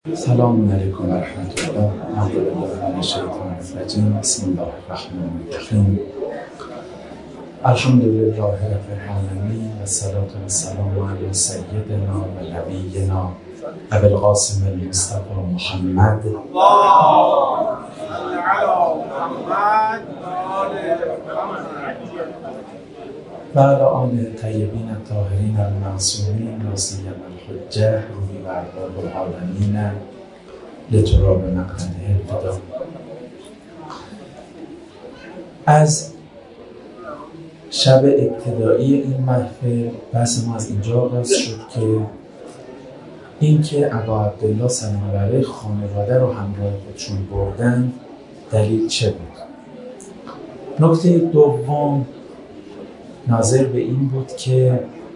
سلام علیکم و رحمت الله. اعوذ بالله من الشیطان الرجیم. بسم الله الرحمن الرحیم. الحمد لله رب العالمین و الصلاة و السلام علی سیدنا و نبینا ابی القاسم المصطفى محمد و علی آله طیبین الطاهرین المعصومین لا سیما الحجه روحی و ارواح العالمین لتراب مقنعه الفدا. از شب ابتدایی این محفل بحث ما از اینجا آغاز شد که اینکه ابا عبدالله سلام علیه خانواده رو همراه خودشون بردن دلیل چه بود؟ نکته دوم ناظر به این بود که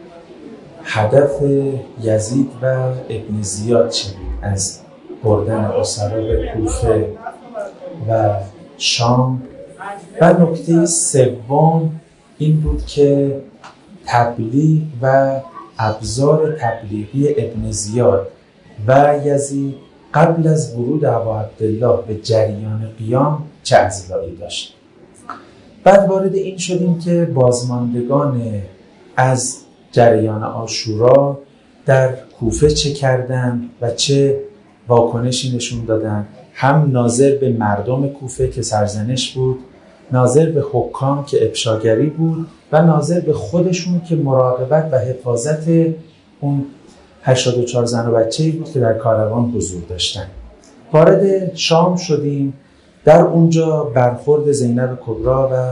هدف یزید و ابن زیاد چه بود از بردن اسرا به کوفه و شام. و نکته سوم این بود که تبلیغ و ابزار تبلیغی ابن زیاد و یزید قبل از ورود ابا عبدالله به جریان قیام چه اضلاعی داشت. بعد وارد این شدیم که بازماندگان از جریان عاشورا در کوفه چه کردن و چه واکنشی نشون دادن، هم ناظر به مردم کوفه که سرزنش بود، ناظر به حکام که افشاگری بود و ناظر به خودشون که مراقبت و حفاظت اون 84 زن و بچه‌ای بود که در کاروان حضور داشتن. وارد شام شدیم. در اونجا برخورد زینب کبرا و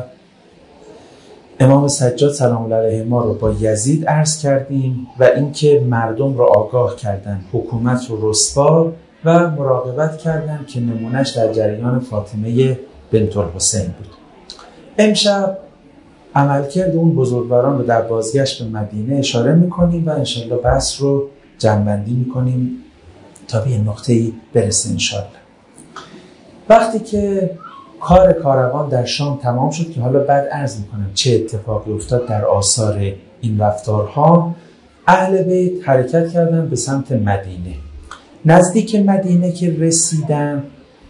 امام سجاد سلام الله علیهما رو با یزید عرض کردیم و اینکه مردم رو آگاه کردن، حکومت رو رسوا و مراقبت کردن که نمونش در جریان فاطمه بنت الحسین بود. امشب عملکرد اون بزرگواران رو در بازگشت به مدینه اشاره میکنیم و انشالله بحث رو جمع‌بندی میکنیم تا به این نقطه‌ای برسیم انشالله. وقتی که کار کاروان در شام تمام شد که حالا بعد عرض میکنم چه اتفاقی افتاد در آثار این رفتارها، اهل بیت حرکت کردن به سمت مدینه. نزدیک مدینه که رسیدن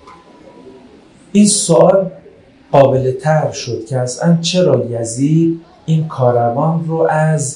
این سوال قابل تر شد که اصلا چرا یزید این کاروان رو از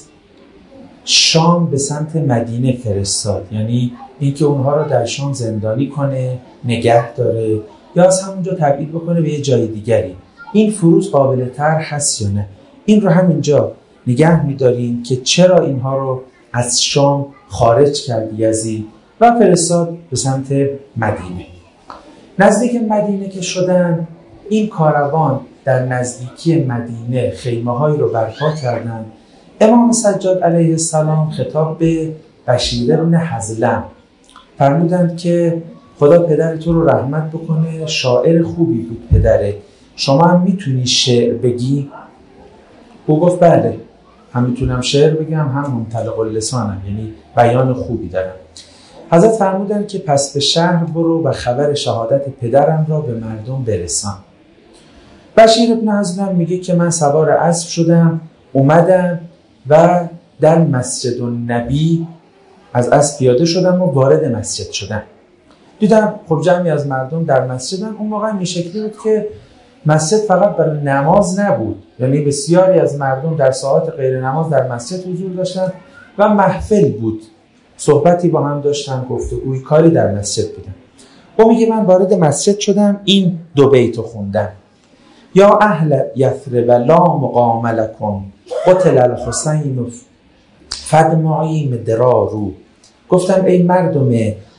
شام به سمت مدینه فرستاد، یعنی اینکه اونها رو در شام زندانی کنه، نگه داره یا از همونجا تبعید بکنه به یه جای دیگری. این فروض قابل طرح هست یا نه؟ این رو همینجا نگه می‌داریم که چرا اینها رو از شام خارج کرد یزید و فرستاد به سمت مدینه. نزدیک مدینه که شدن، این کاروان در نزدیکی مدینه خیمه‌هایی رو برپا کردن. امام سجاد علیه السلام خطاب به بشیر ابن حزلم فرمودند که خدا پدر تو رو رحمت بکنه، شاعر خوبی بود پدره، شما هم میتونی شعر بگی؟ او گفت بله، هم میتونم شعر بگم هم منطلق اللسانم، یعنی بیان خوبی دارم. حضرت فرمودند که پس به شهر برو و خبر شهادت پدرم را به مردم برسان. بشیر ابن حزلم میگه که من سوار اسب شدم، اومدم و در مسجد النبی از اسب پیاده شدم و وارد مسجد شدم. دیدم خب جمعی از مردم در مسجدن. اون موقع این شکلی بود که مسجد فقط برای نماز نبود، یعنی بسیاری از مردم در ساعات غیر نماز در مسجد حضور داشتن و محفل بود، صحبتی با هم داشتن، گفتگوی کاری در مسجد بودن. او میگه من وارد مسجد شدم، این دو بیتو خوندم: یا اهل یثرب لا مقام لکم قتل الحسین فدمعی مدرارو. گفتم ای مردم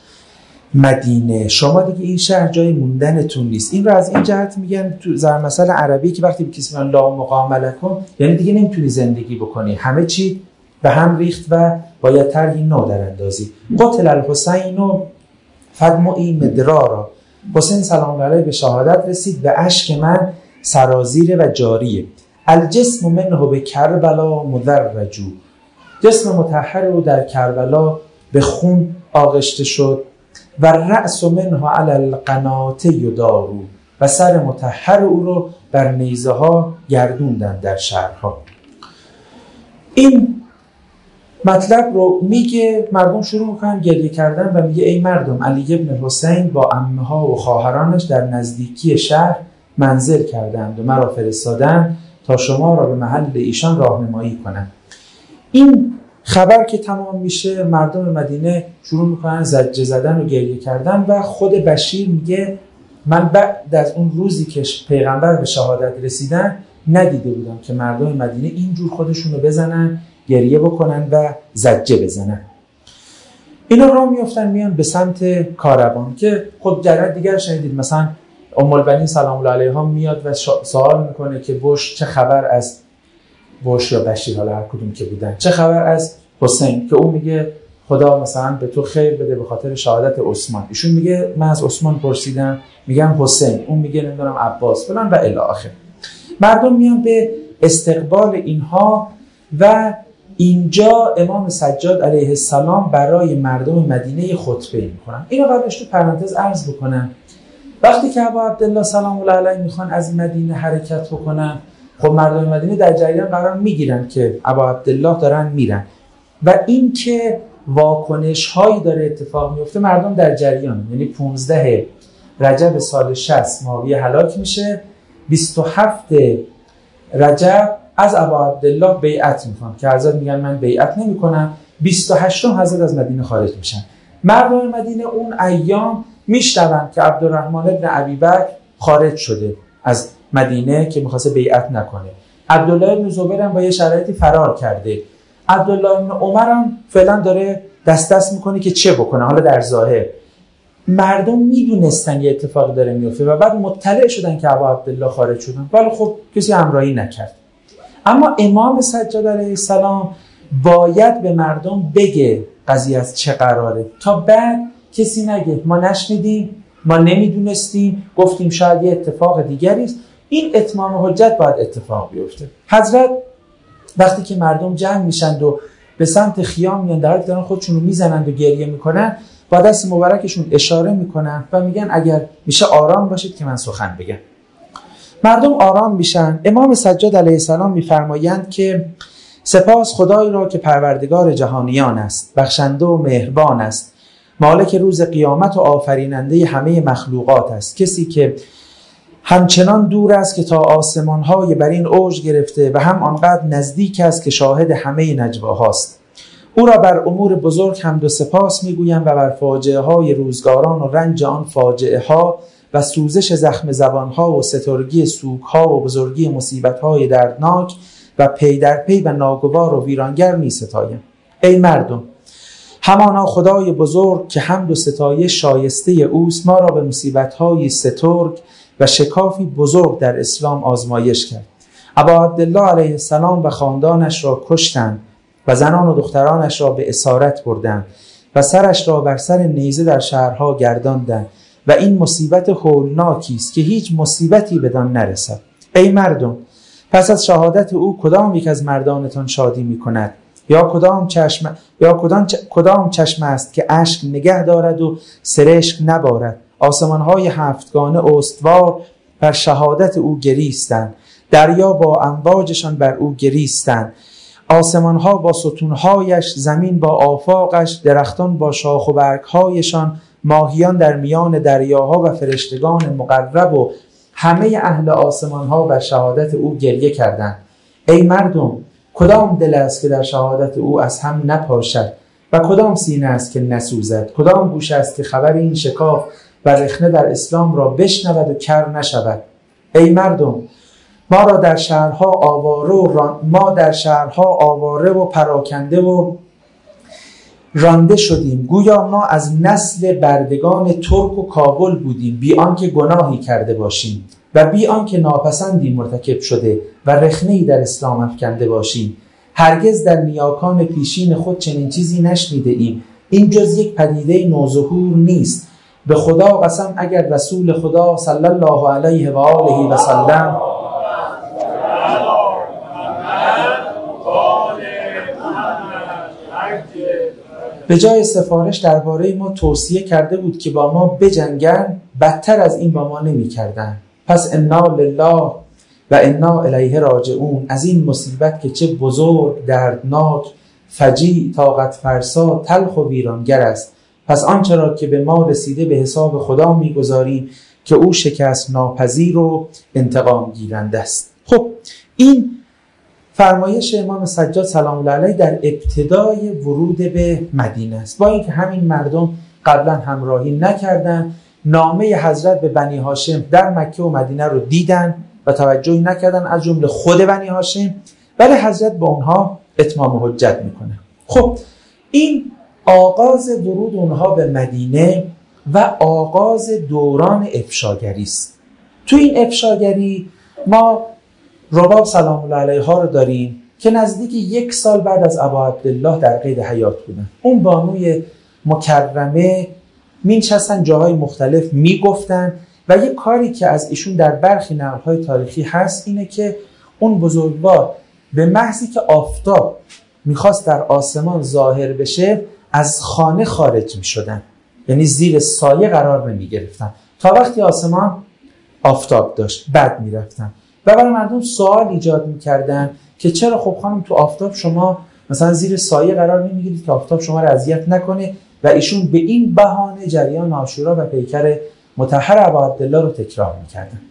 مدینه، شما دیگه این شهر جای موندنتون نیست. این رو از این جهت میگن تو ضرب‌مثل عربی که وقتی کسی میگن لا مقام لکم، یعنی دیگه نمیتونی زندگی بکنی، همه چی به هم ریخت و باید طرحی نو در اندازی. قتل الحسین فدمعی مدرارا. حسین سلام علیه به شهادت رسید و اشک من سرازیره و جاریه. الجسم منه به کربلا مدرجو. جسم مطهر او در کربلا به خون آغشته شد. و رأس منه علی القناة یدارو. و سر مطهر او رو بر نیزه ها گردوندن در شهرها. این مطلب رو میگه، مردم شروع میکنن گریه کردن و میگه ای مردم، علی ابن حسین با عمه‌ها و خواهرانش در نزدیکی شهر منزل کردند و مرا فرستادند تا شما را به محل ایشان راهنمایی کنند. این خبر که تمام میشه، مردم مدینه شروع میکنن زجه زدن و گریه کردن و خود بشیر میگه من بعد از اون روزی که پیغمبر به شهادت رسیدن ندیده بودم که مردم مدینه اینجور خودشون رو بزنن، گریه بکنن و زجه بزنن. اینا راه میافتن میان به سمت کاروان که خب جرات دیگر شنیدید، مثلا ام البنین سلام الله علیها میاد و سوال میکنه که بوش چه خبر از بوش یا بشیر، حالا هر کدوم که بودن، چه خبر از حسین، که اون میگه خدا مثلا به تو خیر بده به خاطر شهادت عثمان. ایشون میگه من از عثمان پرسیدم، میگم حسین، اون میگه نمیدونم عباس فلان و الی آخر. مردم میان به استقبال اینها و اینجا امام سجاد علیه السلام برای مردم مدینه خطبه میکنن. اینو قبلش تو پرانتز عرض بکنم، وقتی که ابا عبدالله سلام الله علیه میخوان از مدینه حرکت بکنن، خب مردم مدینه در جریان قرار میگیرن که ابا عبدالله دارن میرن و این که واکنش هایی داره اتفاق میفته، مردم در جریان. یعنی 15 رجب سال 60 معاویه هلاک میشه، 27 رجب از ابا عبدالله بیعت میکنن که حضرت میگن من بیعت نمیکنم، 28 حضرت از مدینه خارج میشن. مردم مدینه اون ایام میشنون که عبدالرحمن ابن ابی بکر خارج شده از مدینه که میخواسته بیعت نکنه، عبدالله ابن زبیر هم با یه شرایطی فرار کرده، عبدالله ابن عمر هم فعلا داره دست میکنه که چه بکنه. حالا در ظاهر مردم میدونستن یه اتفاق داره میفته و بعد مطلع شدن که ابا عبدالله خارج شدن، ولی خب کسی همراهی نکرد. اما امام سجاد علیه السلام باید به مردم بگه قضیه از چه قراره، تا بعد کسی نگه ما نشنیدیم، ما نمیدونستیم، گفتیم شاید یه اتفاق دیگری است. این اتمام حجت باید اتفاق بیفته. حضرت وقتی که مردم جمع میشند و به سمت خیام میان، در حالی که دارن خودشون رو میزنند و گریه میکنن، با دست مبارکشون اشاره میکنن و میگن اگر میشه آرام باشید که من سخن بگم. مردم آرام میشن. امام سجاد علیه السلام میفرمایند که سپاس خدای را که پروردگار جهانیان است، بخشنده و مهربان است، مالک روز قیامت و آفریننده همه مخلوقات است، کسی که همچنان دور است که تا آسمان‌های بر این اوج گرفته و هم آنقدر نزدیک است که شاهد همه نجواهاست. او را بر امور بزرگ حمد و سپاس میگویم و بر فاجعه های روزگاران و رنج آن فاجعه ها و سوزش زخم زبان ها و سترگی سوگ ها و بزرگی مصیبت های دردناک و پی در پی و ناگوار و ویرانگر می ستایم. ای مردم، همانا خدای بزرگ که حمد و ستایش شایسته اوست، ما را به مصیبت های سترگ و شکافی بزرگ در اسلام آزمایش کرد. ابا عبدالله علیه السلام و خاندانش را کشتند و زنان و دخترانش را به اسارت بردند و سرش را بر سر نیزه در شهرها گرداندند و این مصیبت هولناکی است که هیچ مصیبتی بدان نرسد. ای مردم، پس از شهادت او کدام یک از مردانتان شادی می کند؟ یا کدام چشم است که اشک نگه دارد و سرشک نبارد؟ آسمان‌های هفتگانه استوار بر شهادت او گریستند، دریا با امواجشان بر او گریستند، آسمان‌ها با ستون‌هایش، زمین با آفاقش، درختان با شاخ و برگ‌هایشان، ماهیان در میان دریاها و فرشتگان مقرب و همه اهل آسمان‌ها بر شهادت او گریه کردند. ای مردم، کدام دل است که در شهادت او از هم نپاشد و کدام سینه است که نسوزد؟ کدام گوش است که خبر این شکاف و رخنه در اسلام را بشنود و کر نشود؟ ای مردم، ما در شهرها آواره و پراکنده و رانده شدیم، گویا ما از نسل بردگان ترک و کابل بودیم، بی آنکه گناهی کرده باشیم و بی آنکه ناپسندی مرتکب شده و رخنه‌ای در اسلام افکنده باشیم. هرگز در نیاکان پیشین خود چنین چیزی نشنیده ایم. این جز یک پدیده نوظهور نیست. به خدا قسم اگر رسول خدا صلی الله علیه و آله و سلم به جای سفارش درباره ما توصیه کرده بود که با ما بجنگن، بدتر از این با ما نمی کردن. پس انا لله و انا الیه راجعون. از این مصیبت که چه بزرگ، دردناک فجیع طاقت فرسا تلخ و ویرانگر است. پس آنچه را که به ما رسیده به حساب خدا می‌گذاریم که او شکست ناپذیر و انتقام گیرنده است. خب این فرمایش امام سجاد سلام الله علیه در ابتدای ورود به مدینه است. با اینکه همین مردم قبلا همراهی نکردند، نامه حضرت به بنی هاشم در مکه و مدینه رو دیدن و توجهی نکردن، از جمله خود بنی هاشم، ولی حضرت با اونها اتمام حجت میکنه. خب این آغاز ورود اونها به مدینه و آغاز دوران افشاگری است. تو این افشاگری ما رباب سلام الله علیه ها رو داریم که نزدیک 1 سال بعد از ابا عبدالله در قید حیات بودن. اون بانوی مکرمه مینشستن جاهای مختلف میگفتن و یک کاری که از ایشون در برخی نقل‌های تاریخی هست اینه که اون بزرگوار به محضی که آفتاب میخواست در آسمان ظاهر بشه از خانه خارج میشدن، یعنی زیر سایه قرار نمیگرفتن تا وقتی آسمان آفتاب داشت بعد میرفتن و برای مردم سوال ایجاد میکردن که چرا خب خانم تو آفتاب شما مثلا زیر سایه قرار نمیگیرید که آفتاب شما رو اذیت نکنه، و ایشون به این بهانه جریان عاشورا و پیکر مطهر ابا عبدالله رو تکرار میکردن.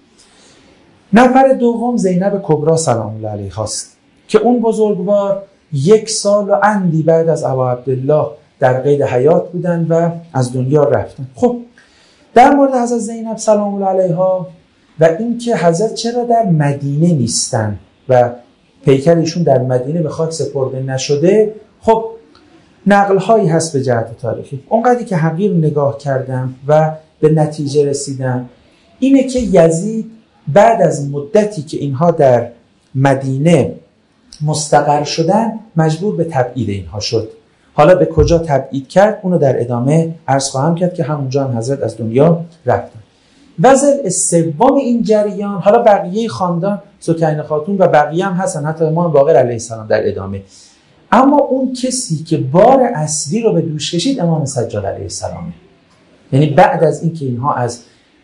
نفر دوم زینب کبرا سلام الله علیها است که اون بزرگوار 1 سال و اندی بعد از ابا عبدالله در قید حیات بودن و از دنیا رفتن. خب در مورد حضرت زینب سلام الله علیها و اینکه حضرت چرا در مدینه نیستن و پیکر ایشون در مدینه به خاک سپرده نشده، خب نقل هایی هست به جهت تاریخی. اونقدری که حقیر نگاه کردم و به نتیجه رسیدم اینه که یزید بعد از مدتی که اینها در مدینه مستقر شدن مجبور به تبعید اینها شد. حالا به کجا تبعید کرد اونو در ادامه عرض خواهم کرد که همونجا هم حضرت از دنیا رفتن. وزل سوم این جریان، حالا بقیه خاندان سکینه خاتون و بقیه هم هستن، حتی امام باقر علیه السلام در ادامه، اما اون کسی که بار اصلی رو به دوش کشید امام سجاد علیه السلامه. یعنی بعد از اینکه اینها از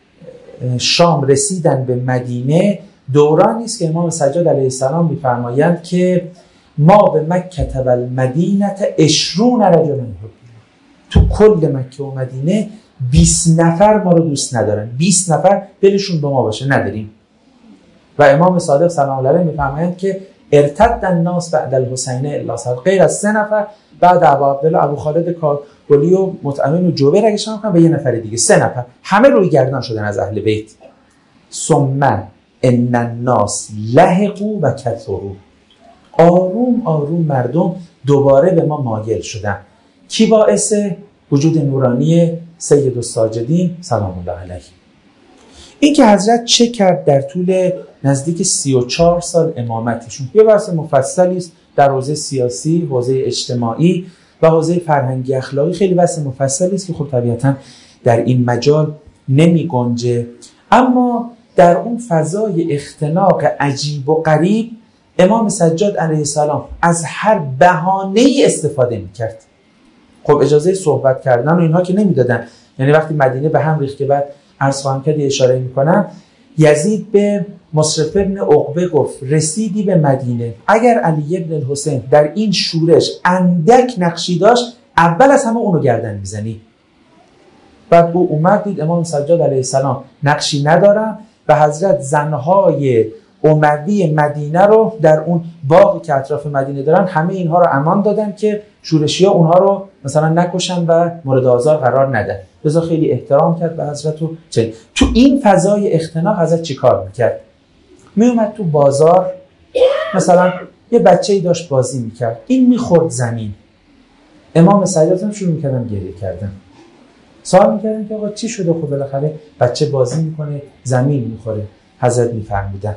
شام رسیدن به مدینه، دورانی است که امام سجاد علیه السلام می‌فرمایند که ما به مکه و المدینه 20 رجلا، تو کل مکه و مدینه 20 نفر ما رو دوست ندارن، 20 نفر دلشون با ما باشه نداریم. و امام صادق سلام الله علیه می‌فرمایند که ارتد الناس بعد الحسین الا صد، غیر از 3 نفر بعد ابو عبدالله، ابو خالد کابلی و مطعم و جوبر اگه شما به یه نفر دیگه، 3 نفر همه روی گردن شدن از اهل بیت. ثم ان الناس لحقوا و کثروا، آروم آروم مردم دوباره به ما مایل شدن. کی باعث وجود نورانی سید الساجدین سلام الله علیه؟ این که حضرت چه کرد در طول نزدیک 34 سال امامتشون، یه بحث مفصلی است در حوزه سیاسی، حوزه اجتماعی و حوزه فرهنگی اخلاقی، خیلی بحث مفصلی است که خب طبیعتاً در این مجال نمی گنجه. اما در اون فضای اختناق عجیب و غریب امام سجاد علیه السلام از هر بهانه‌ای استفاده می‌کرد. خب اجازه صحبت کردن و اینها که نمیدادن، یعنی وقتی مدینه به هم ریخت که بعد عرض خواهم کرد اشاره میکنم، یزید به مصرف ابن عقبه گفت رسیدی به مدینه، اگر علی ابن الحسین در این شورش اندک نقشی داشت اول از همه اونو گردن میزنی. بعد او اومد دید امام سجاد علیه السلام نقشی ندارن و حضرت زنهای اموی مدینه رو در اون باغی که اطراف مدینه دارن همه اینها رو امان دادن که شورشی‌ها اونها رو مثلا نکشن و مورد آزار قرار ندن. لذا خیلی احترام کرد به حضرت. و تو این فضای اختناق حضرت چی کار میکرد؟ میومد تو بازار، مثلا یه بچه‌ای داشت بازی میکرد، این میخورد زمین، امام سجاد هم شروع میکردن گریه کردن، سوال میکردن که آقا چی شده؟ خب بالاخره بچه بازی میکنه زمین میخوره. حضرت میفرمودن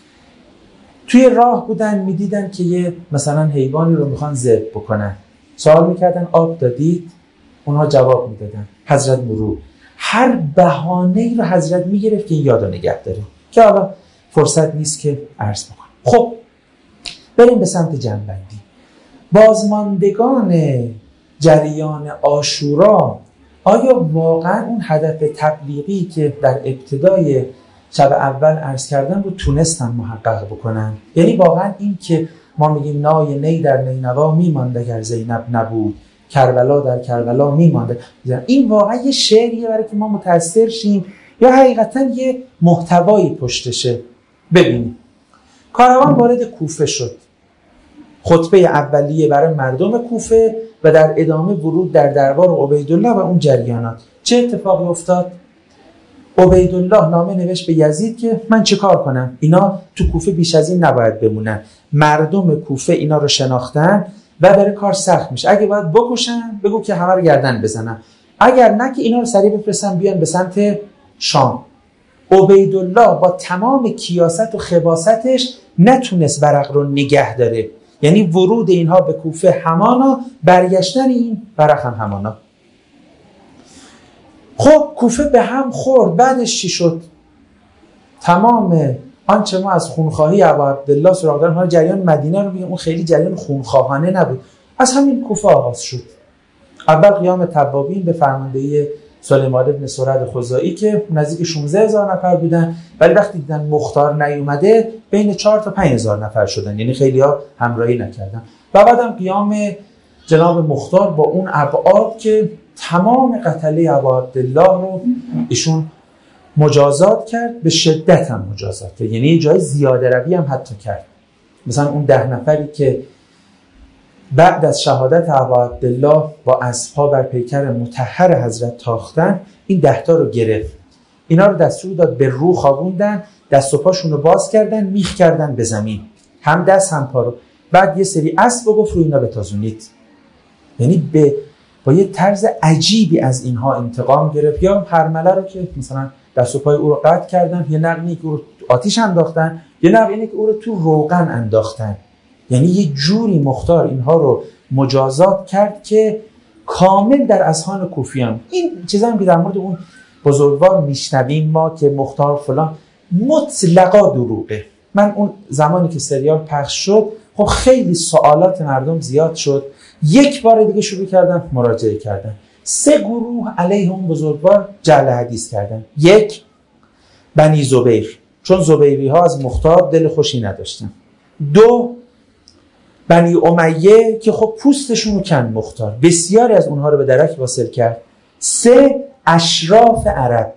توی راه بودن میدیدن که یه مثلا حیوانی رو میخوان ذبح بکنن، سوال میکردن آب دادید؟ اونها جواب میدادن. حضرت مرور هر بهانه‌ای رو حضرت میگرفت که این یادو نگه داره، که حالا فرصت نیست که عرض بکنم. خب بریم به سمت جنبندی. بازماندگان جریان عاشورا آیا واقعا اون هدف تبلیغی که در ابتدای شب اول عرض کردن رو تونستن محقق بکنن؟ یعنی واقعا این که ما میگیم نای نی در نینوا میماند اگر زینب نبود، کربلا در کربلا میماند. این واقعا یه شعریه برای که ما متاثر شیم یا حقیقتا یه محتوایی پشتشه. ببینیم کاروان وارد کوفه شد، خطبه اولیه برای مردم کوفه و در ادامه ورود در دربار عبیدالله و اون جریانات. چه اتفاقی افتاد؟ عبیدالله نامه نوشت به یزید که من چه کار کنم؟ اینا تو کوفه بیش از این نباید بمونن. مردم کوفه اینا رو شناختن و برای کار سخت میشه. اگه باید بکشن بگو که همه رو گردن بزنن، اگر نه که اینا رو سریع بفرستن بیان به سمت شام. عبیدالله با تمام کیاست و خباستش نتونست ورق رو نگه داره، یعنی ورود اینها به کوفه همانا، برگشتن این ورق هم همانا. خب کوفه به هم خورد. بعدش چی شد؟ تمام آنچه ما از خونخواهی ابا عبدالله سراغ داریم، حالا جریان مدینه رو بگیم، اون خیلی جریان خونخواهانه نبود، از همین کوفه آغاز شد. اول قیام توابین به فرماندهی سلیمان بن سرد خزاعی که نزدیک 16,000 نفر بودن، ولی وقتی دیدن مختار نیومده بین 4 تا 5,000 نفر شدن، یعنی خیلی ها همراهی نکردن. و بعدم قیام جناب مختار با اون ابعاد که تمام قتله ابا عبدالله رو ایشون مجازات کرد، به شدت هم مجازات کرد، یعنی جای زیاده روی هم حتی کرد. مثلا اون 10 نفری که بعد از شهادت ابا عبدالله با اسب‌ها بر پیکر مطهر حضرت تاختن، این 10 تا رو گرفت، اینا رو دستور داد به رو خوابوندن، دست و پاشون رو باز کردن، میخ کردن به زمین، هم دست هم پا رو. بعد یه سری اسب گفت رو اینا بتازونید، یعنی با یه طرز عجیبی از اینها انتقام گرفت. یا هرمله رو که مثلا دست و پای او رو قطع کردن، یه نقلی که او رو آتیش انداختن، یه نقلی که او رو تو روغن انداختن. یعنی یه جوری مختار اینها رو مجازات کرد که کامل در اذهان کوفیان. این چیزا هم که در مورد اون بزرگوار میشنویم ما که مختار فلان، مطلقا دروغه. من اون زمانی که سریال پخش شد خب خیلی سوالات مردم زیاد شد، یک بار دیگه شروع کردن مراجعه کردن. 3 گروه علیه اون بزرگوار جعل حدیث کردن. 1 بنی زبیر، چون زبیری ها از مختار دل خوشی نداشتن. 2 بنی امیه که خب پوستشون رو کند مختار، بسیاری از اونها رو به درک واصل کرد. 3 اشراف عرب.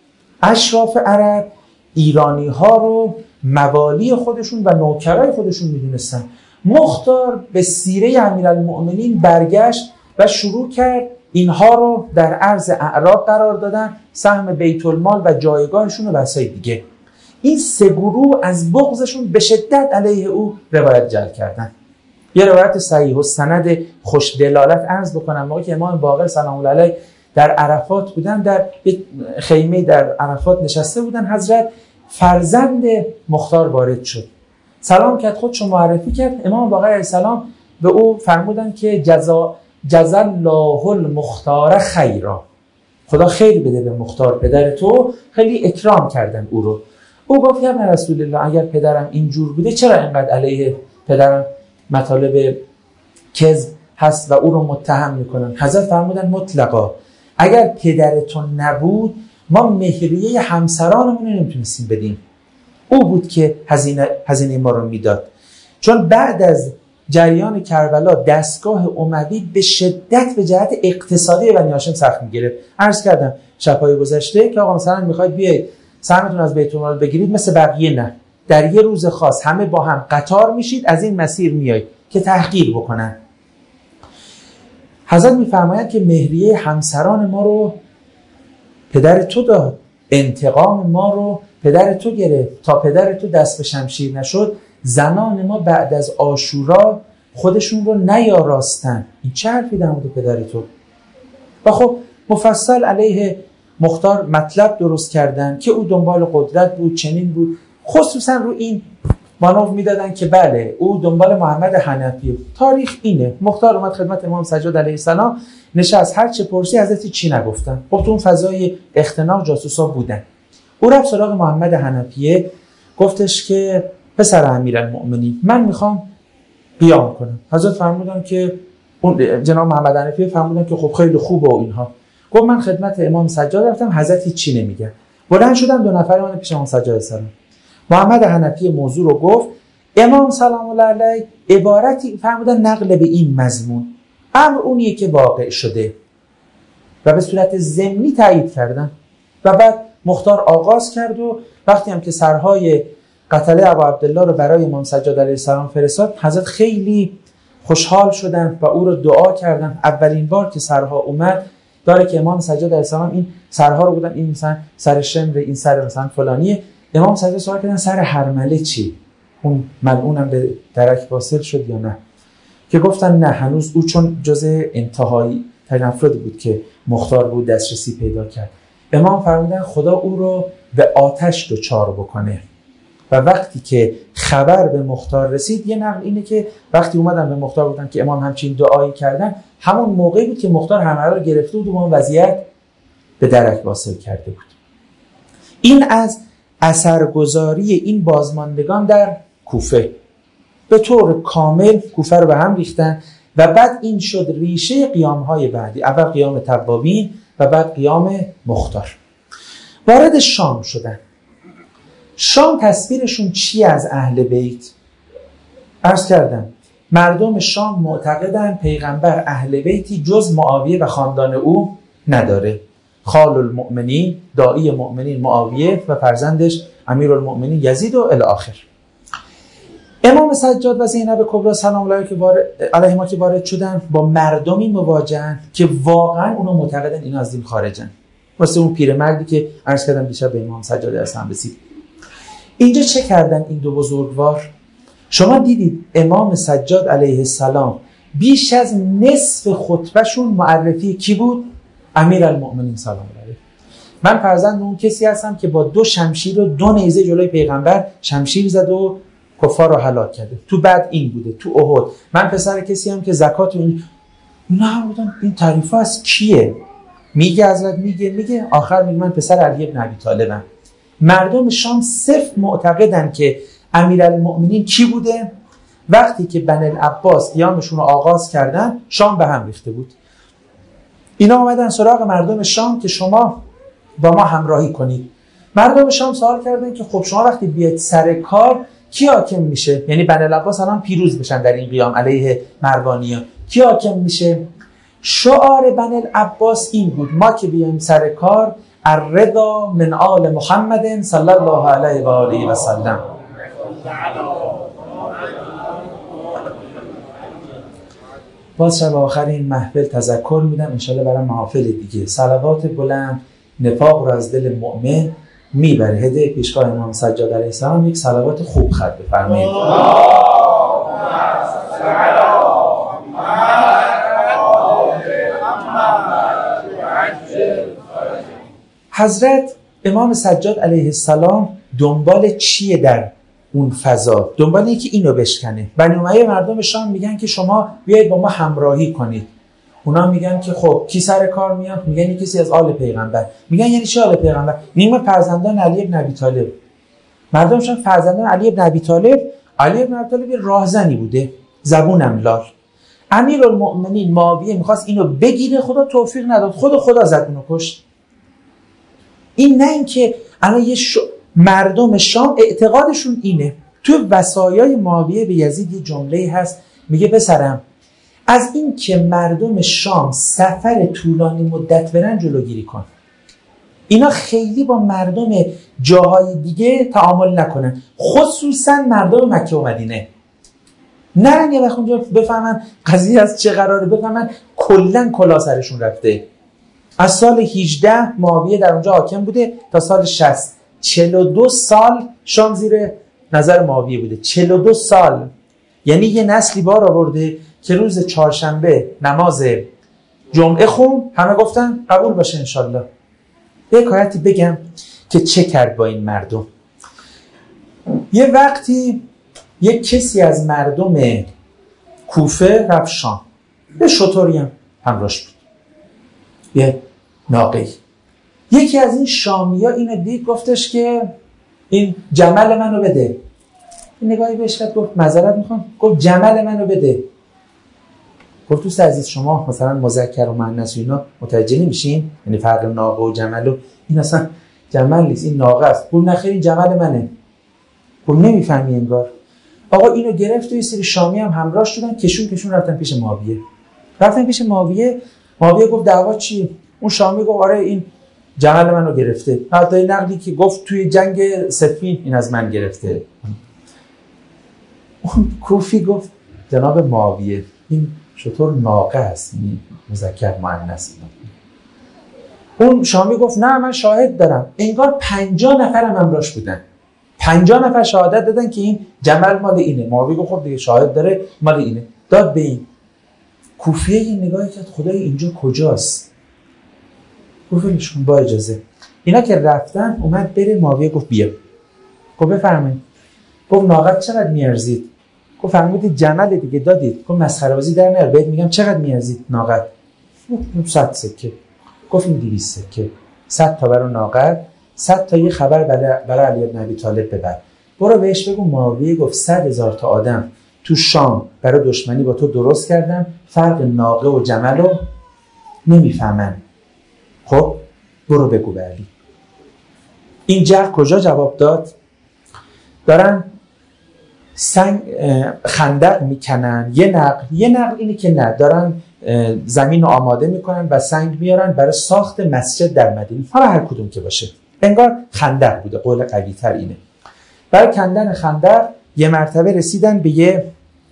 اشراف عرب ایرانی ها رو موالی خودشون و نوکرای خودشون میدونستن. مختار به سیره امیرالمؤمنین برگشت و شروع کرد اینها رو در عرض اعراب قرار دادن، سهم بیت المال و جایگاهشون و بسای دیگه. این 3 گروه از بغضشون به شدت علیه او روایت جعل کردن. یه روایت صحیح و سند خوش دلالت عرض بکنم. موقعی که امام باقر سلام الله علیه در عرفات بودن، در خیمه در عرفات نشسته بودن، حضرت فرزند مختار وارد شد، سلام کرد، خودشو معرفی کرد. امام باقر علیه السلام به او فرمودن که جزا الله المختار خیرا، خدا خیر بده به مختار پدر تو. خیلی اکرام کردن او رو. او گفت یا رسول الله اگر پدرم اینجور بوده چرا اینقدر علیه پدرم مطالب کذب هست و او رو متهم میکنن؟ حضرت فرمودن مطلقا اگر پدرتون نبود ما مهریه همسرانمون رو نمیتونستیم بدیم، او بود که هزینه ما رو میداد. چون بعد از جریان کربلا دستگاه اموی به شدت به جهت اقتصادی بنی هاشم سخت میگرفت. عرض کردم شب‌های گذشته که آقا مثلا میخواید بیاید سهمتون از بیت المال بگیرید، مثل بقیه نه، در یه روز خاص همه با هم قطار میشید، از این مسیر میایید که تحقیر بکنن. حضرت میفرمایند که مهریه همسران ما رو پدر تو داد، انتقام ما رو پدر تو گرفت، تا پدر تو دست به شمشیر نشد زنان ما بعد از عاشورا خودشون رو نیاراستن. این چه حرفی در مورد پدر تو؟ و خب مفصل علیه مختار مطلب درست کردن که او دنبال قدرت بود، چنین بود. خصوصا رو این مانور میدادن که بله او دنبال محمد حنفی. تاریخ اینه، مختار اومد خدمت امام سجاد علیه السلام، نشست، هر چه پرسی حضرت چی نگفتن. خب تو اون فضای اختناق جاسوسا بودن. او رفت سراغ محمد حنفیه، گفتش که پسر امیرالمؤمنین من میخوام قیام کنم. حضرت فرمودن که جناب محمد حنفیه فرمودن که خب خیلی خوبه و اینها. گفت من خدمت امام سجاد رفتم، حضرت چی نمیگه. بلند شدم 2 نفر من پیش امام سجاد السلام. محمد حنفی موضوع رو گفت. امام سلام الله علیه عبارتی فرمودن نقل به این مضمون، امر اونیه که واقع شده و به صورت ضمنی تایید کردن. و بعد مختار آغاز کرد و وقتی هم که سرهای قتله ابا عبدالله رو برای امام سجاد علیه السلام فرستاد، حضرت خیلی خوشحال شدن و او رو دعا کردن. اولین بار که سرها اومد داره که امام سجاد علیه السلام این سرها رو بودن، این مثلا سر شمر، این سر مثلا فلانیه. امام سجاد سوال کردن سر هرمله چی؟ اون ملعونم به درک واصل شد یا نه؟ که گفتن نه، هنوز او چون جزء انتهایی ترین افرادی بود که مختار بود دسترسی پیدا کرد. امام فرمودن خدا او رو به آتش دچار بکنه. و وقتی که خبر به مختار رسید، یه نقل اینه که وقتی اومدن به مختار بودن که امام همچین دعایی کردن، همون موقعی بود که مختار همه رو گرفته بود و اون وضعیت به درک واصل کرده بود. این از اثرگذاری این بازماندگان در کوفه. به طور کامل کوفه رو به هم ریختن و بعد این شد ریشه قیام‌های بعدی. اول قیام توابین و بعد قیام مختار. وارد شام شدن. شام تصویرشون چی از اهل بیت؟ عرض کردم مردم شام معتقدن پیغمبر اهل بیتی جز معاویه و خاندان او نداره. خال المؤمنین، داعی مؤمنین معاویه و فرزندش امیرالمؤمنین یزید و الی آخر. امام سجاد و زینب کبری سلام الله علیهما که وارد شدن با مردمی مواجهن که واقعا اونا معتقدن اینا از دین خارجن. واسه اون پیرمردی که عرض کردم دیشب به امام سجاد اصلا رسید. اینجا چه کردن این دو بزرگوار؟ شما دیدید امام سجاد علیه السلام بیش از نصف خطبهشون معرفی کی بود؟ امیرالمؤمنین سلام الله علیه. من فرزند اون کسی هستم که با 2 شمشیر و 2 نیزه جلوی پیغمبر شمشیر زد و کفار رو هلاک کرده. تو بعد این بوده، تو احد. من پسر کسی هم که زکات این نه بودن. این تعریف از کیه؟ میگه حضرت میگه آخر میگه من پسر علی ابن ابی طالبم. مردم شام صرف معتقدن که امیرالمؤمنین کی بوده؟ وقتی که بنی العباس قیامشون رو آغاز کردن، شام به هم ریخته بود. اینا اومدن سراغ مردم شام که شما با ما همراهی کنید. مردم شام سوال کردن که خب شما وقتی بیاید سر کار کی حاکم میشه؟ یعنی بنی العباس الان پیروز بشن در این قیام علیه مروانیان، کی حاکم میشه؟ شعار بنی العباس این بود ما که بیایم سر کار الرضا من آل محمد صلی الله علیه و آله و سلم. باز شب آخر این محفل تذکر میدم انشالله برای محافل دیگه. صلوات بلند نفاق رو از دل مؤمن میبره. هدیه پیشگاه امام سجاد علیه السلام یک صلوات خوب خط بفرمایید. حضرت امام سجاد علیه السلام دنبال چیه در اون فضا؟ دنبال اینه که اینو بشکنه. بنی امیه مردم شام میگن که شما بیایید با ما همراهی کنید. اونا میگن که خب کی سر کار میاد؟ میگن این کسی از آل پیغمبر. میگن یعنی چه آل پیغمبر؟ میگن فرزندان علی ابن ابی طالب. مردمشون فرزندان علی ابن ابی طالب. علی ابن ابی طالب راهزنی بوده، زبونم لال. امیرالمؤمنین معاویه میخواست اینو بگیره، خدا توفیق نداد، خدا زد اونو کشت. این نه اینکه الان مردم شام اعتقادشون اینه. تو وصایای معاویه به یزید یه جمله‌ای هست میگه پسرم از این که مردم شام سفر طولانی مدت برن جلوگیری کن. اینا خیلی با مردم جاهای دیگه تعامل نکنن، خصوصا مردم مکه و مدینه. نرن یه وقت اونجا بفهمن قضیه از چه قراره، بفهمن کلن کلا سرشون رفته. از سال 18 معاویه در اونجا حاکم بوده تا سال 60. 42 سال شام زیر نظر معاویه بوده. 42 سال. یعنی یه نسلی بار آورده که روز چهارشنبه نماز جمعه خون همه گفتن قبول باشه انشالله. یه حکایتی بگم که چه کرد با این مردم. یه وقتی یک کسی از مردم کوفه رفت شام، به شطوری هم همراهش بود، یه ناقه‌ای. یکی از این شامی ها اینو دید، گفتش که این جمل منو بده. این نگاهی بهش کرد، گفت معذرت میخوام. گفت جمل منو بده. گفت دوست عزیز شما مثلا مذکر و مؤنث اینا متوجه نمیشین؟ یعنی فرق ناقه و جمل و این اصلا جمل نیست، این ناقه است. گفت نه خیر این جمل منه. گفت نمیفهمی انگار. آقا اینو گرفت و یه سری شامی هم همراهش شدن، کشون رفتن پیش معاویه. معاویه گفت دعوا چیه؟ اون شامی گفت آره این جمل منو گرفته. حتی نقلی که گفت توی جنگ صفین این از من گرفته. اون کوفی گفت جناب معاویه این شطور ناقه است، این مذکر مؤنث. اون شامی گفت نه من شاهد دارم. انگار 50 نفر هم همراهش بودن، 50 نفر شهادت دادن که این جمل مال اینه. معاویه گفت خب دیگه شاهد داره مال اینه، داد به این. کوفیه این نگاهی کرد خدای اینجا کجاست؟ گفت ولش کن با اجازه. اینا که رفتن اومد بره، معاویه گفت بیا. گفت بفرمایید. گفت ناقت چقدر میارزید؟ گفت فرمودید جمل دیگه دادید. گفت مسخره بازی در نیار، بهت میگم چقدر میارزید ناقت؟ گفت 100 سکه. گفت این 200 سکه. 100 تا برای ناقت، 100 تا یه خبر برای علی بن ابی طالب ببر. برو بهش بگو معاویه گفت 100,000 تا آدم تو شام برای دشمنی با تو درست کردن، فرق ناقه و جمل رو نمیفهمن. خب برو بگو به علی. این جغ کجا جواب داد؟ دارن خندق میکنن. یه نقل اینه که نه، دارن زمین رو آماده میکنن و سنگ میارن برای ساخت مسجد در مدینه. حالا هر کدوم که باشه، انگار خندق بوده، قول قوی تر اینه. برای کندن خندق یه مرتبه رسیدن به یه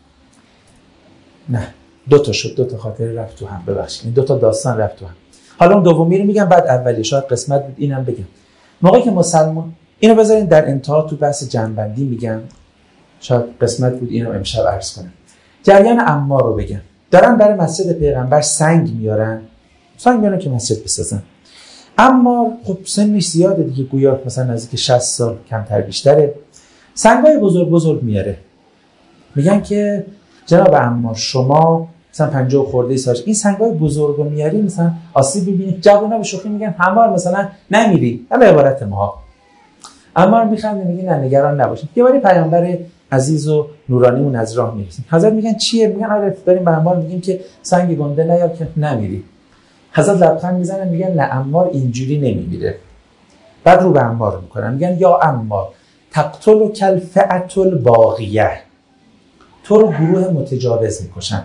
نه 2 تا شد، 2 تا خاطره رفت تو هم، ببخشید 2 تا داستان رفت تو هم. حالا اون دومی رو میگم بعد اولی، شاید قسمت بود اینم بگم. موقعی که مسلمان اینو بذارین در انتها تو بحث جنبندی میگم، شاید قسمت بود اینو امشب عرض کنم. جریان عمار رو بگم. دارن برای مسجد پیغمبر سنگ میارن که مسجد بسازن. عمار خب سنش زیاده دیگه، گویا مثلا نزدیک 60 سال کمتر بیشتره. سنگای بزرگ میاره. میگن که جناب عمار شما مثلا 50 خورده سالش این سنگای بزرگو میاری مثلا آسیب ببینید. جوونا به شوخی میگن عمار مثلا نمیری، به عبارت ما. عمار میخنده میگه نه نگران نباشید. یه باری پیامبر عزیز و نورانیمون از راه میرسیم. حضرت میگن چیه؟ میگن آره بریم به عمار میگیم که سنگ گنده نیار که نمیری. حضرت لبخند میزنن میگن نه عمار اینجوری نمیمیره. بعد رو به عمار میکنن میگن یا عمار تقتل کالفئة الباغیه، تو رو گروه متجاوز میکشن.